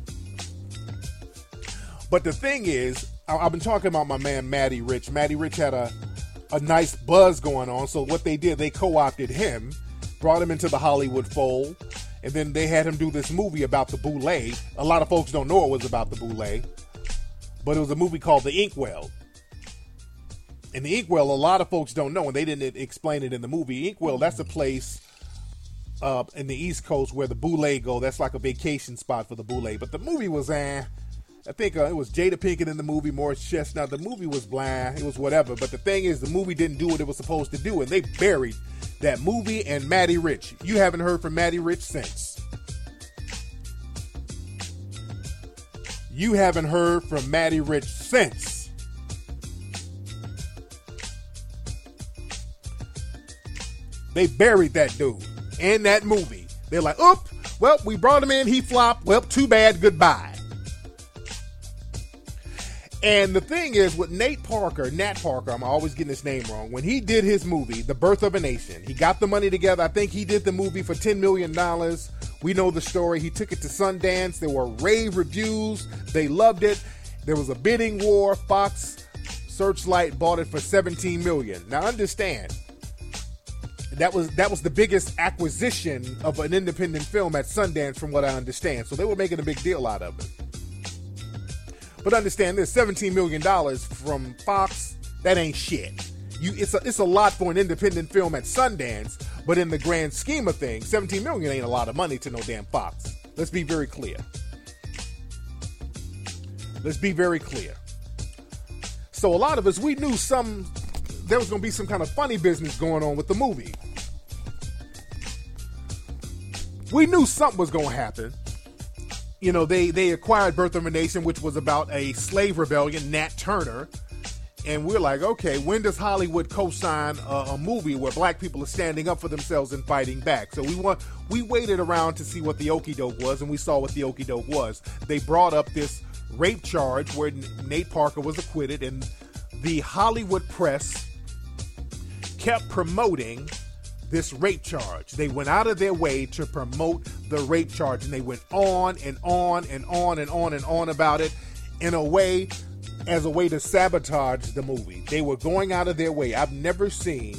But the thing is, I, I've been talking about my man Matty Rich. Matty Rich had a, a nice buzz going on, so what they did, they co-opted him, brought him into the Hollywood fold, and then they had him do this movie about the Boule. A lot of folks don't know it was about the Boule, but it was a movie called The Inkwell. And the Inkwell, a lot of folks don't know, and they didn't explain it in the movie. Inkwell, that's a place uh, in the East Coast where the Boule go. That's like a vacation spot for the Boule. But the movie was, eh, I think uh, it was Jada Pinkett in the movie, Morris Chestnut. The movie was bland. It was whatever. But the thing is, the movie didn't do what it was supposed to do, and they buried that movie and Matty Rich. You haven't heard from Matty Rich since. You haven't heard from Matty Rich since. They buried that dude and that movie. They're like, oop, well, we brought him in, he flopped. Well, too bad, goodbye. And the thing is, with Nate Parker, Nat Parker, I'm always getting his name wrong. When he did his movie, The Birth of a Nation, he got the money together. I think he did the movie for ten million dollars. We know the story. He took it to Sundance. There were rave reviews. They loved it. There was a bidding war. Fox Searchlight bought it for seventeen million dollars. Now understand, that was that was the biggest acquisition of an independent film at Sundance, from what I understand. So they were making a big deal out of it. But understand this, seventeen million dollars from Fox, that ain't shit. You, it's a, it's a lot for an independent film at Sundance, but in the grand scheme of things, seventeen million dollars ain't a lot of money to no damn Fox. Let's be very clear. Let's be very clear. So a lot of us, we knew some, there was going to be some kind of funny business going on with the movie. We knew something was going to happen. You know, they, they acquired Birth of a Nation, which was about a slave rebellion, Nat Turner. And we're like, okay, when does Hollywood co-sign a, a movie where black people are standing up for themselves and fighting back? So we want, we waited around to see what the okie doke was, and we saw what the okie doke was. They brought up this rape charge where Nate Parker was acquitted, and the Hollywood press kept promoting this rape charge. They went out of their way to promote the rape charge, and they went on and on and on and on and on about it in a way, as a way to sabotage the movie. They were going out of their way. I've never seen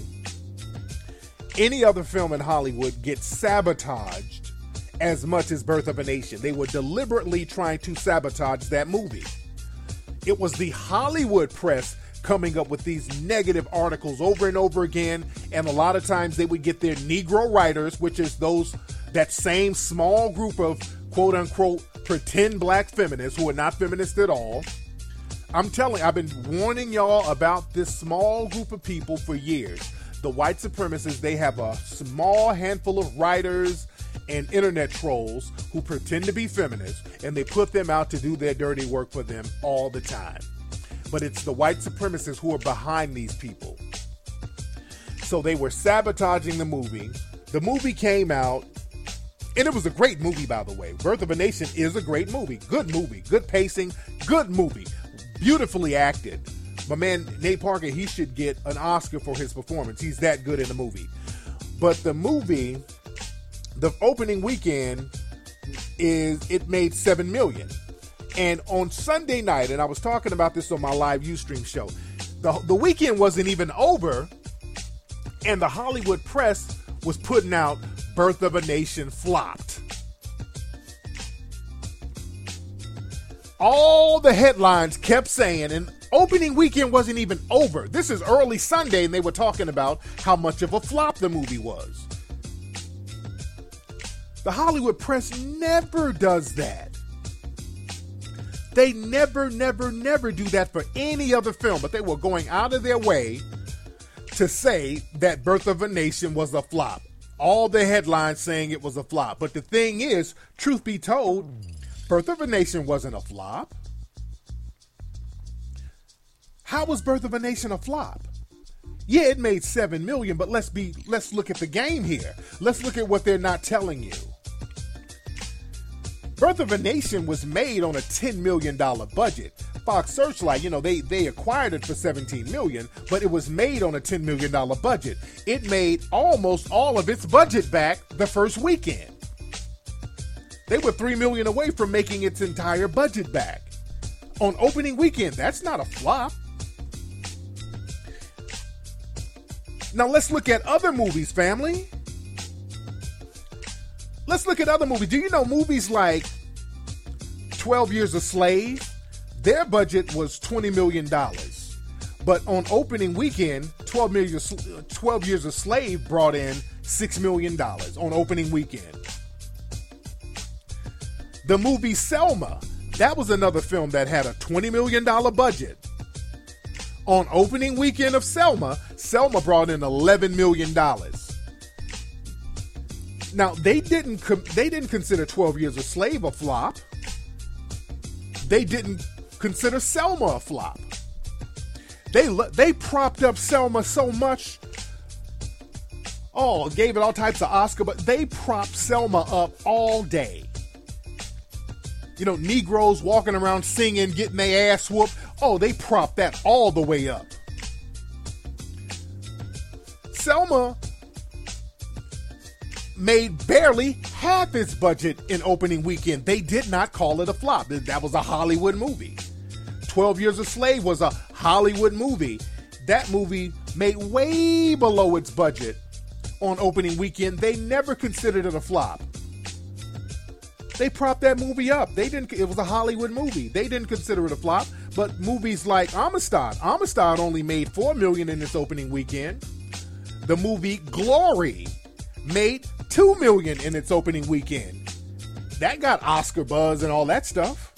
any other film in Hollywood get sabotaged as much as Birth of a Nation. They were deliberately trying to sabotage that movie. It was the Hollywood press coming up with these negative articles over and over again, and a lot of times they would get their Negro writers, which is those that same small group of quote-unquote pretend black feminists who are not feminists at all. I'm telling you, I've been warning y'all about this small group of people for years. The white supremacists, they have a small handful of writers and internet trolls who pretend to be feminists, and they put them out to do their dirty work for them all the time. But it's the white supremacists who are behind these people. So they were sabotaging the movie. The movie came out, and it was a great movie, by the way. Birth of a Nation is a great movie. Good movie. Good pacing. Good movie. Beautifully acted. My man, Nate Parker, he should get an Oscar for his performance. He's that good in the movie. But the movie, the opening weekend, is it made seven million dollars. And on Sunday night, and I was talking about this on my live Ustream show, the, the weekend wasn't even over, and the Hollywood press was putting out Birth of a Nation flopped. All the headlines kept saying, and opening weekend wasn't even over. This is early Sunday, and they were talking about how much of a flop the movie was. The Hollywood press never does that. They never, never, never do that for any other film, but they were going out of their way to say that Birth of a Nation was a flop. All the headlines saying it was a flop. But the thing is, truth be told, Birth of a Nation wasn't a flop. How was Birth of a Nation a flop? Yeah, it made seven million dollars, but let's be let's look at the game here. Let's look at what they're not telling you. Birth of a Nation was made on a ten million dollars budget. Fox Searchlight, you know, they, they acquired it for seventeen million dollars, but it was made on a ten million dollars budget. It made almost all of its budget back the first weekend. They were three million dollars away from making its entire budget back. On opening weekend, that's not a flop. Now let's look at other movies, family. Let's look at other movies. Do you know movies like twelve Years a Slave? Their budget was twenty million dollars. But on opening weekend, twelve Years a Slave brought in six million dollars on opening weekend. The movie Selma, that was another film that had a twenty million dollars budget. On opening weekend of Selma, Selma brought in eleven million dollars. Now, they didn't they didn't consider twelve Years a Slave a flop. They didn't consider Selma a flop. They they propped up Selma so much. Oh, gave it all types of Oscar, but they propped Selma up all day. You know, Negroes walking around singing, getting their ass whooped. Oh, they propped that all the way up. Selma made barely half its budget in opening weekend. They did not call it a flop. That was a Hollywood movie. twelve Years a Slave was a Hollywood movie. That movie made way below its budget on opening weekend. They never considered it a flop. They propped that movie up. They didn't. It was a Hollywood movie. They didn't consider it a flop. But movies like Amistad, Amistad only made four million dollars in its opening weekend. The movie Glory made two million dollars in its opening weekend. That got Oscar buzz and all that stuff.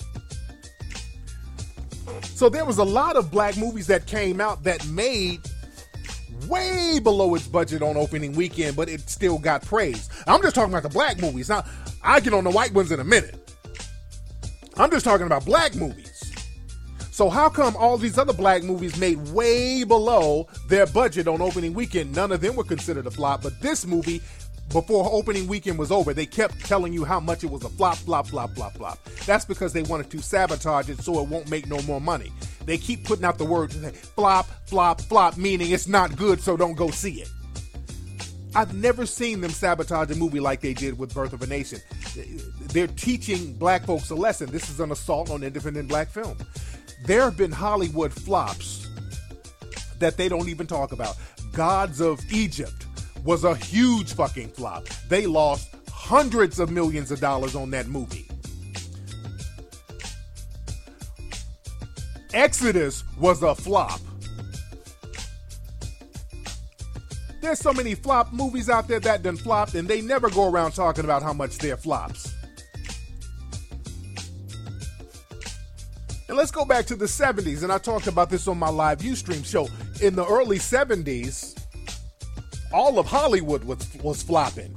So there was a lot of black movies that came out that made way below its budget on opening weekend, but it still got praise. I'm just talking about the black movies. Now, I'll get on the white ones in a minute. I'm just talking about black movies. So how come all these other black movies made way below their budget on opening weekend? None of them were considered a flop, but this movie, before opening weekend was over, they kept telling you how much it was a flop, flop, flop, flop, flop. That's because they wanted to sabotage it so it won't make no more money. They keep putting out the word flop, flop, flop, meaning it's not good, so don't go see it. I've never seen them sabotage a movie like they did with Birth of a Nation. They're teaching black folks a lesson. This is an assault on independent black film. There have been Hollywood flops that they don't even talk about. Gods of Egypt was a huge fucking flop. They lost hundreds of millions of dollars on that movie. Exodus was a flop. There's so many flop movies out there that done flopped, and they never go around talking about how much they're flops. And let's go back to the seventies, and I talked about this on my live Ustream show. In the early seventies, all of Hollywood was, was flopping.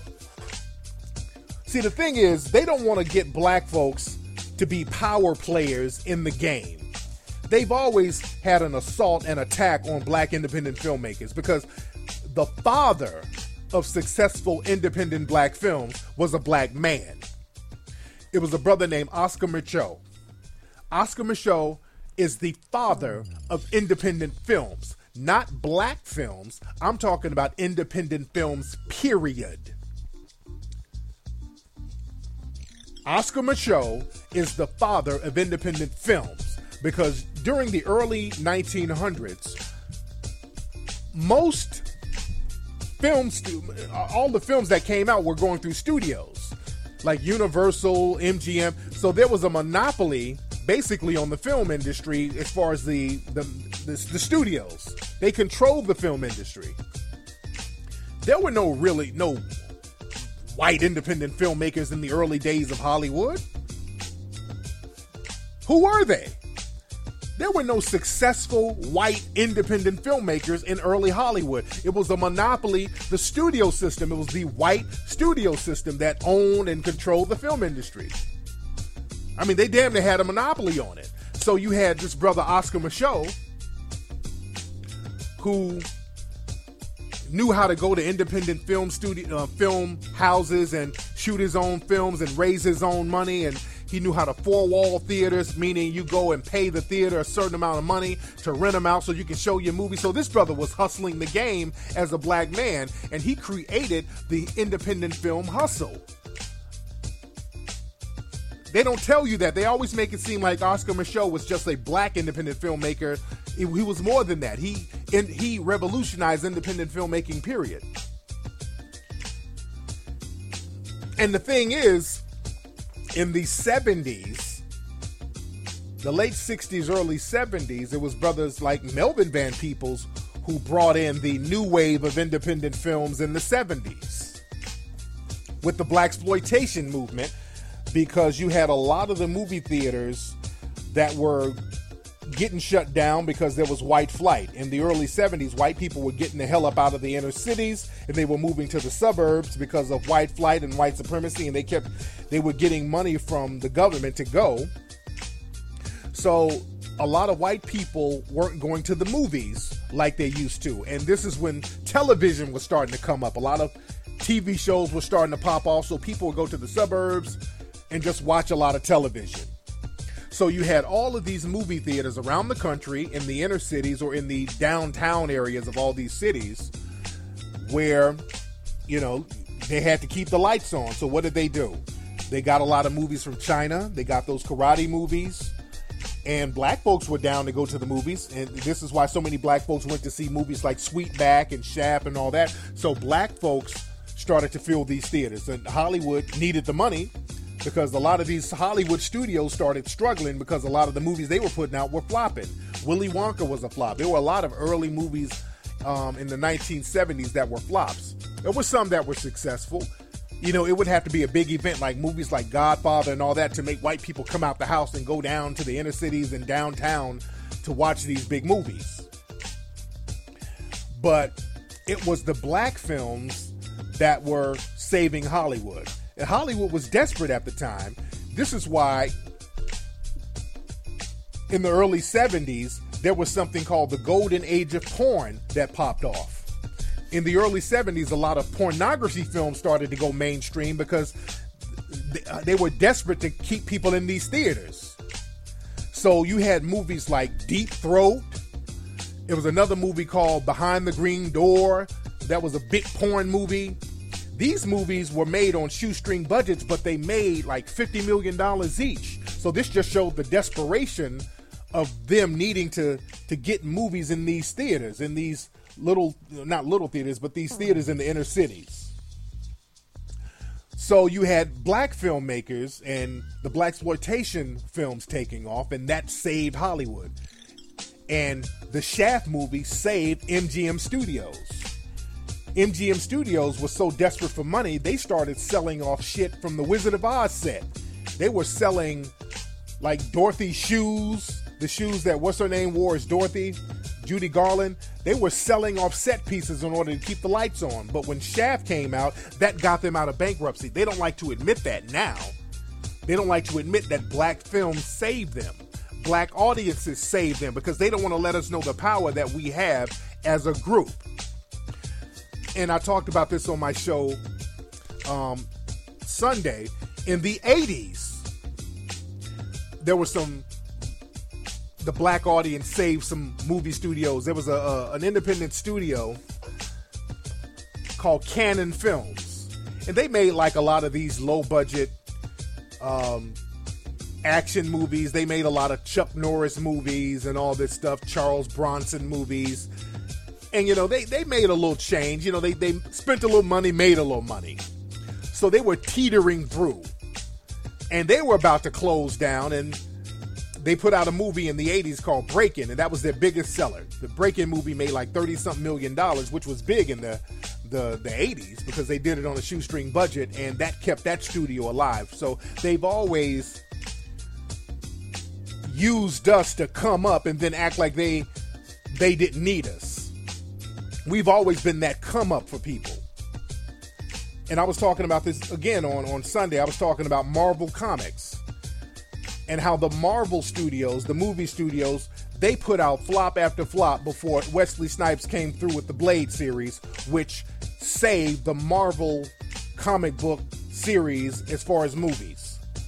See, the thing is, they don't want to get black folks to be power players in the game. They've always had an assault and attack on black independent filmmakers because the father of successful independent black films was a black man. It was a brother named Oscar Micheaux. Oscar Micheaux is the father of independent films, not black films. I'm talking about independent films, period. Oscar Micheaux is the father of independent films because during the early nineteen hundreds, most films, all the films that came out were going through studios like Universal, M G M. So there was a monopoly basically on the film industry as far as the, the, the, the studios. They controlled the film industry. There were no really, no white independent filmmakers in the early days of Hollywood. Who were they? There were no successful white independent filmmakers in early Hollywood. It was a monopoly, the studio system. It was the white studio system that owned and controlled the film industry. I mean, they damn near had a monopoly on it. So you had this brother Oscar Micheaux who knew how to go to independent film studio, uh, film houses and shoot his own films and raise his own money. And He knew how to four-wall theaters, meaning you go and pay the theater a certain amount of money to rent them out so you can show your movie. So this brother was hustling the game as a black man, and he created the independent film hustle. They don't tell you that. They always make it seem like Oscar Micheaux was just a black independent filmmaker. He was more than that. He he revolutionized independent filmmaking, period. And the thing is, in the seventies, the late sixties, early seventies, it was brothers like Melvin Van Peebles who brought in the new wave of independent films in the seventies with the blaxploitation movement, because you had a lot of the movie theaters that were getting shut down because there was white flight. In the early seventies, white people were getting the hell up out of the inner cities, and they were moving to the suburbs because of white flight and white supremacy, and they kept they were getting money from the government to go. So a lot of white people weren't going to the movies like they used to, and this is when television was starting to come up. A lot of T V shows were starting to pop off, so people would go to the suburbs and just watch a lot of television. So you had all of these movie theaters around the country, in the inner cities or in the downtown areas of all these cities, where, you know, they had to keep the lights on. So what did they do? They got a lot of movies from China. They got those karate movies. And black folks were down to go to the movies. And this is why so many black folks went to see movies like Sweetback and Shaft and all that. So black folks started to fill these theaters. And Hollywood needed the money, because a lot of these Hollywood studios started struggling because a lot of the movies they were putting out were flopping. Willy Wonka was a flop. There were a lot of early movies um, in the nineteen seventies that were flops. There were some that were successful. You know, it would have to be a big event like movies like Godfather and all that to make white people come out the house and go down to the inner cities and downtown to watch these big movies. But it was the black films that were saving Hollywood. And Hollywood was desperate at the time. This is why in the early seventies, there was something called the golden age of porn that popped off. In the early seventies, a lot of pornography films started to go mainstream because they were desperate to keep people in these theaters. So you had movies like Deep Throat. It was another movie called Behind the Green Door. That was a big porn movie. These movies were made on shoestring budgets, but they made like fifty million dollars each. So this just showed the desperation of them needing to, to get movies in these theaters, in these little, not little theaters, but these theaters in the inner cities. So you had black filmmakers and the blaxploitation films taking off, and that saved Hollywood. And the Shaft movie saved M G M Studios. M G M Studios was so desperate for money, they started selling off shit from the Wizard of Oz set. They were selling like Dorothy shoes, the shoes that what's her name wore as Dorothy, Judy Garland. They were selling off set pieces in order to keep the lights on. But when Shaft came out, that got them out of bankruptcy. They don't like to admit that now. They don't like to admit that black films saved them. Black audiences saved them because they don't want to let us know the power that we have as a group. And I talked about this on my show um, Sunday. In the eighties, there was some, the black audience saved some movie studios. There was a, a an independent studio called Cannon Films. And they made like a lot of these low budget um, action movies. They made a lot of Chuck Norris movies and all this stuff, Charles Bronson movies. And, you know, they, they made a little change. You know, they, they spent a little money, made a little money. So they were teetering through. And they were about to close down. And they put out a movie in the eighties called Breakin'. And that was their biggest seller. The Breakin' movie made like thirty-something million dollars, which was big in the, the, the eighties because they did it on a shoestring budget. And that kept that studio alive. So they've always used us to come up and then act like they they didn't need us. We've always been that come up for people. And I was talking about this again on, on Sunday. I was talking about Marvel Comics and how the Marvel studios, the movie studios, they put out flop after flop before Wesley Snipes came through with the Blade series, which saved the Marvel comic book series as far as movies.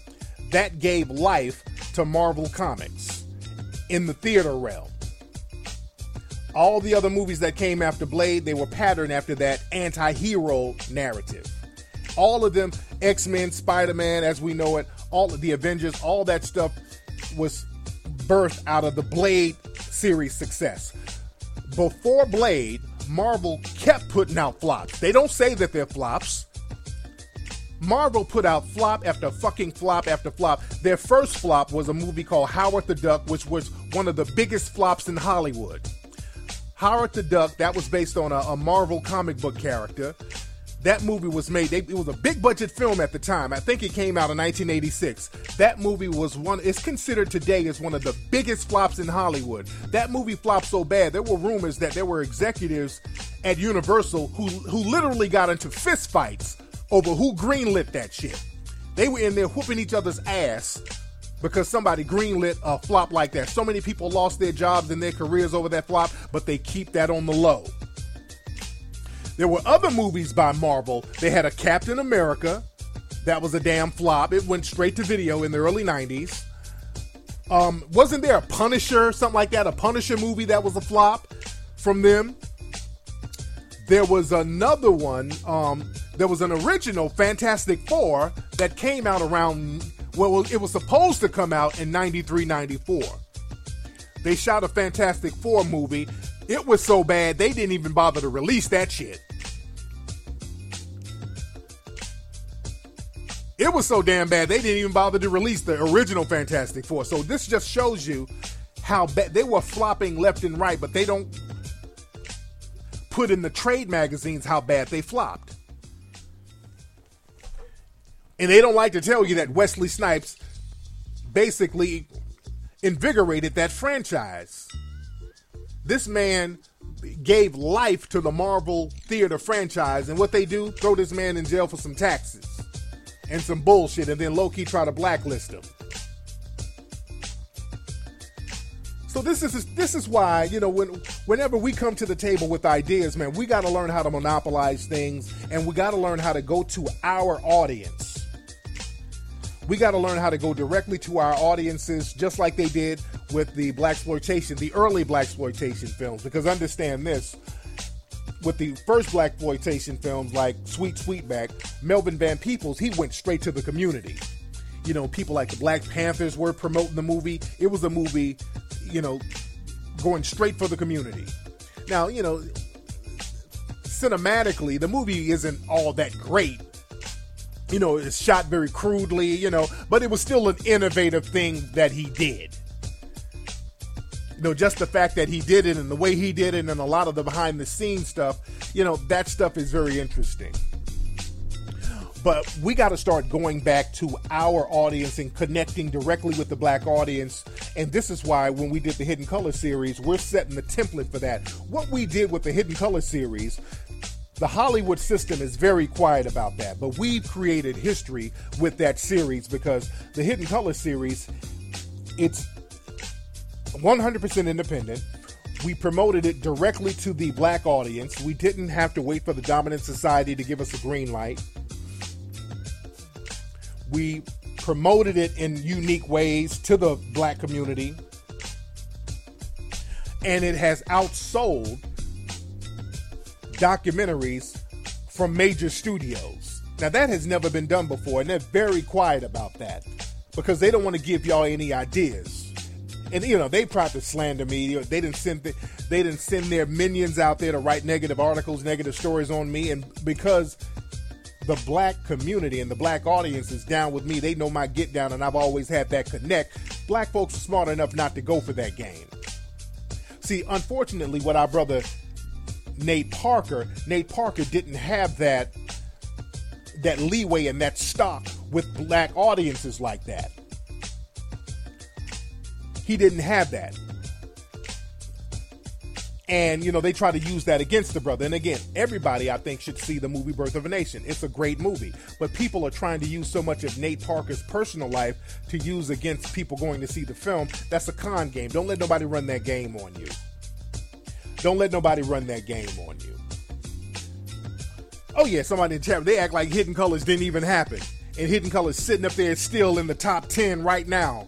that gave life to Marvel Comics in the theater realm. All the other movies that came after Blade, they were patterned after that anti-hero narrative. All of them, X-Men, Spider-Man, as we know it, all of the Avengers, all that stuff was birthed out of the Blade series success. Before Blade, Marvel kept putting out flops. They don't say that they're flops. Marvel put out flop after fucking flop after flop. Their first flop was a movie called Howard the Duck, which was one of the biggest flops in Hollywood. Howard the Duck, that was based on a, a Marvel comic book character. That movie was made, they, it was a big budget film at the time. I think it came out in nineteen eighty-six. That movie was one, it's considered today as one of the biggest flops in Hollywood. That movie flopped so bad, there were rumors that there were executives at Universal who, who literally got into fist fights over who greenlit that shit. They were in there whooping each other's ass because somebody greenlit a flop like that. So many people lost their jobs and their careers over that flop, but they keep that on the low. There were other movies by Marvel. They had a Captain America. That was a damn flop. It went straight to video in the early nineties. Um, wasn't there a Punisher, something like that? A Punisher movie that was a flop from them? There was another one. Um, there was an original Fantastic Four that came out around, well, it was supposed to come out in ninety-three, ninety-four. They shot a Fantastic Four movie. It was so bad, they didn't even bother to release that shit. It was so damn bad, they didn't even bother to release the original Fantastic Four. So this just shows you how bad they were flopping left and right, but they don't put in the trade magazines how bad they flopped. And they don't like to tell you that Wesley Snipes basically invigorated that franchise. This man gave life to the Marvel Theater franchise, and what they do, throw this man in jail for some taxes and some bullshit, and then low-key try to blacklist him. So this is this is why, you know, when whenever we come to the table with ideas, man, we got to learn how to monopolize things, and we got to learn how to go to our audience. We got to learn how to go directly to our audiences, just like they did with the blaxploitation, the early blaxploitation films. Because understand this, with the first blaxploitation films like Sweet Sweetback, Melvin Van Peebles, he went straight to the community. You know, people like the Black Panthers were promoting the movie. It was a movie, you know, going straight for the community. Now, you know, cinematically, the movie isn't all that great. You know, it's shot very crudely, you know, but it was still an innovative thing that he did. You know, just the fact that he did it and the way he did it and a lot of the behind the scenes stuff, you know, that stuff is very interesting. But we got to start going back to our audience and connecting directly with the black audience. And this is why when we did the Hidden Color series, we're setting the template for that. What we did with the Hidden Color series, the Hollywood system is very quiet about that, but we've created history with that series because the Hidden Color series, it's one hundred percent independent. We promoted it directly to the black audience. We didn't have to wait for the dominant society to give us a green light. We promoted it in unique ways to the black community. And it has outsold documentaries from major studios. Now that has never been done before, and they're very quiet about that because they don't want to give y'all any ideas. And you know, they tried to slander me. They didn't send the, they didn't send their minions out there to write negative articles, negative stories on me. And because the black community and the black audience is down with me, they know my get down, and I've always had that connect. Black folks are smart enough not to go for that game. See, unfortunately, what our brother Nate Parker, Nate Parker didn't have that that leeway and that stock with black audiences like that. He didn't have that. And, you know, they try to use that against the brother. And again, everybody, I think, should see the movie Birth of a Nation. It's a great movie. But people are trying to use so much of Nate Parker's personal life to use against people going to see the film. That's a con game. Don't let nobody run that game on you. Don't let nobody run that game on you. Oh, yeah, somebody in chat, they act like Hidden Colors didn't even happen. And Hidden Colors sitting up there still in the top ten right now.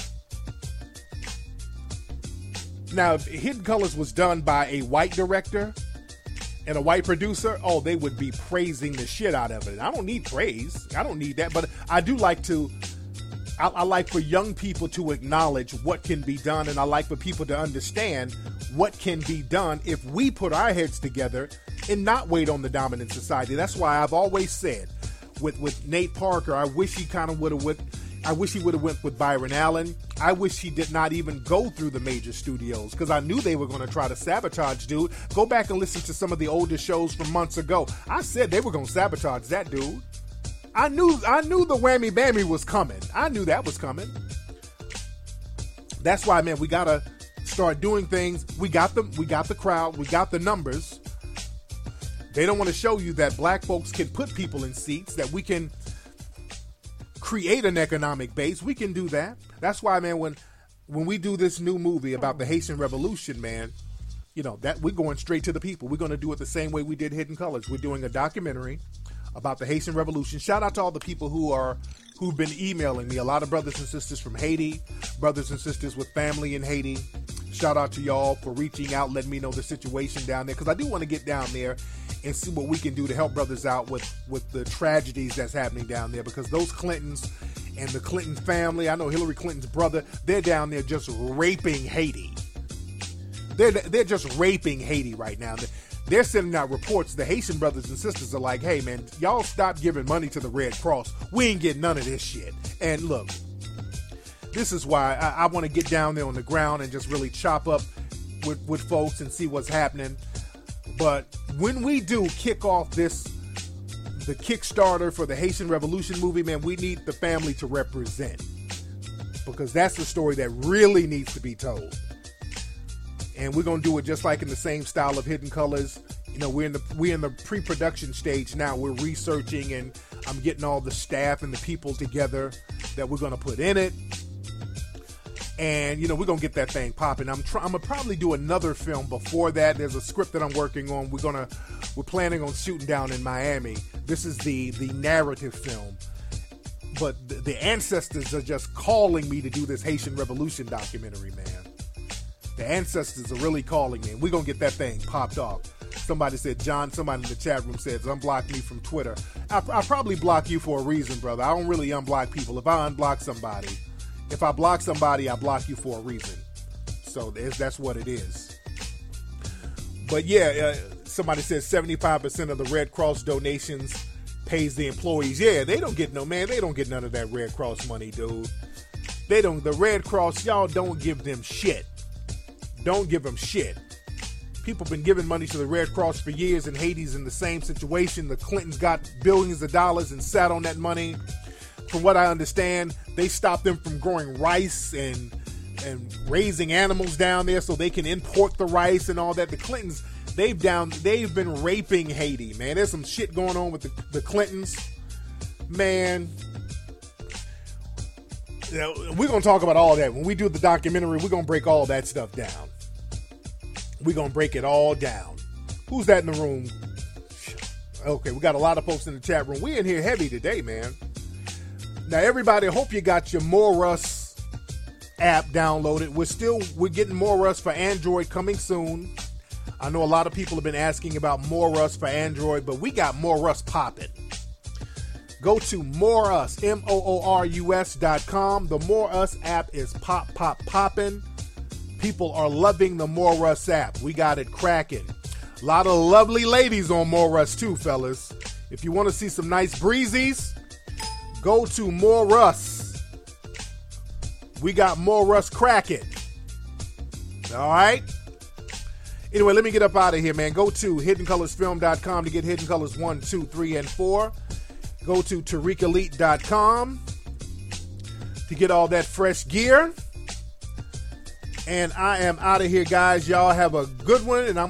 Now, if Hidden Colors was done by a white director and a white producer, oh, they would be praising the shit out of it. I don't need praise. I don't need that. But I do like to, I, I like for young people to acknowledge what can be done. And I like for people to understand what can be done if we put our heads together and not wait on the dominant society. That's why I've always said with, with Nate Parker, I wish he kind of would have went, I wish he would have went with Byron Allen. I wish he did not even go through the major studios because I knew they were going to try to sabotage dude. Go back and listen to some of the older shows from months ago. I said they were going to sabotage that dude. I knew I knew the whammy bammy was coming. I knew that was coming. That's why, man, we got to start doing things. We got the we got the crowd. We got the numbers. They don't want to show you that black folks can put people in seats, that we can create an economic base. We can do that. That's why, man, when when we do this new movie about the Haitian Revolution, man, you know, that we're going straight to the people. We're going to do it the same way we did Hidden Colors. We're doing a documentary about the Haitian Revolution. Shout out to all the people who are who've been emailing me. A lot of brothers and sisters from Haiti, brothers and sisters with family in Haiti. Shout out to y'all for reaching out, letting me know the situation down there, because I do want to get down there and see what we can do to help brothers out with, with the tragedies that's happening down there, because those Clintons and the Clinton family, I know Hillary Clinton's brother, they're down there just raping Haiti. They're, they're just raping Haiti right now. They're sending out reports. The Haitian brothers and sisters are like, hey, man, y'all stop giving money to the Red Cross. We ain't getting none of this shit. And look, this is why I, I want to get down there on the ground and just really chop up with, with folks and see what's happening. But when we do kick off this, the Kickstarter for the Haitian Revolution movie, man, we need the family to represent, because that's the story that really needs to be told. And we're gonna do it just like in the same style of Hidden Colors. You know, we're in the we're in the pre-production stage now. We're researching, and I'm getting all the staff and the people together that we're gonna put in it. And, you know, we're going to get that thing popping. I'm try- I'm going to probably do another film before that. There's a script that I'm working on. We're going to, we're planning on shooting down in Miami. This is the, the narrative film. But the, the ancestors are just calling me to do this Haitian Revolution documentary, man. The ancestors are really calling me. And we're going to get that thing popped off. Somebody said, John, somebody in the chat room says, unblock me from Twitter. I, I probably block you for a reason, brother. I don't really unblock people. If I unblock somebody... If I block somebody, I block you for a reason. So that's what it is. But yeah, uh, somebody says seventy-five percent of the Red Cross donations pays the employees. Yeah, they don't get no, man, they don't get none of that Red Cross money, dude. They don't, the Red Cross, y'all don't give them shit. Don't give them shit. People have been giving money to the Red Cross for years, and Haiti's in the same situation. The Clintons got billions of dollars and sat on that money. From what I understand, they stopped them from growing rice and and raising animals down there so they can import the rice and all that. The Clintons, they've down they've been raping Haiti, man. There's some shit going on with the, the Clintons. Man, you know, we're going to talk about all that. When we do the documentary, we're going to break all that stuff down. We're going to break it all down. Who's that in the room? Okay, we got a lot of folks in the chat room. We in here heavy today, man. Now, everybody, I hope you got your More Us app downloaded. We're still, we're getting More Us for Android coming soon. I know a lot of people have been asking about More Us for Android, but we got More Us popping. Go to More Us, M O O R U S dot com. The More Us app is pop, pop, popping. People are loving the More Us app. We got it cracking. A lot of lovely ladies on More Us too, fellas. If you want to see some nice breezies, go to More Us. We got More Us cracking. All right? Anyway, let me get up out of here, man. Go to hidden colors film dot com to get Hidden Colors one, two, three, and four. Go to tariq elite dot com to get all that fresh gear. And I am out of here, guys. Y'all have a good one, and I'm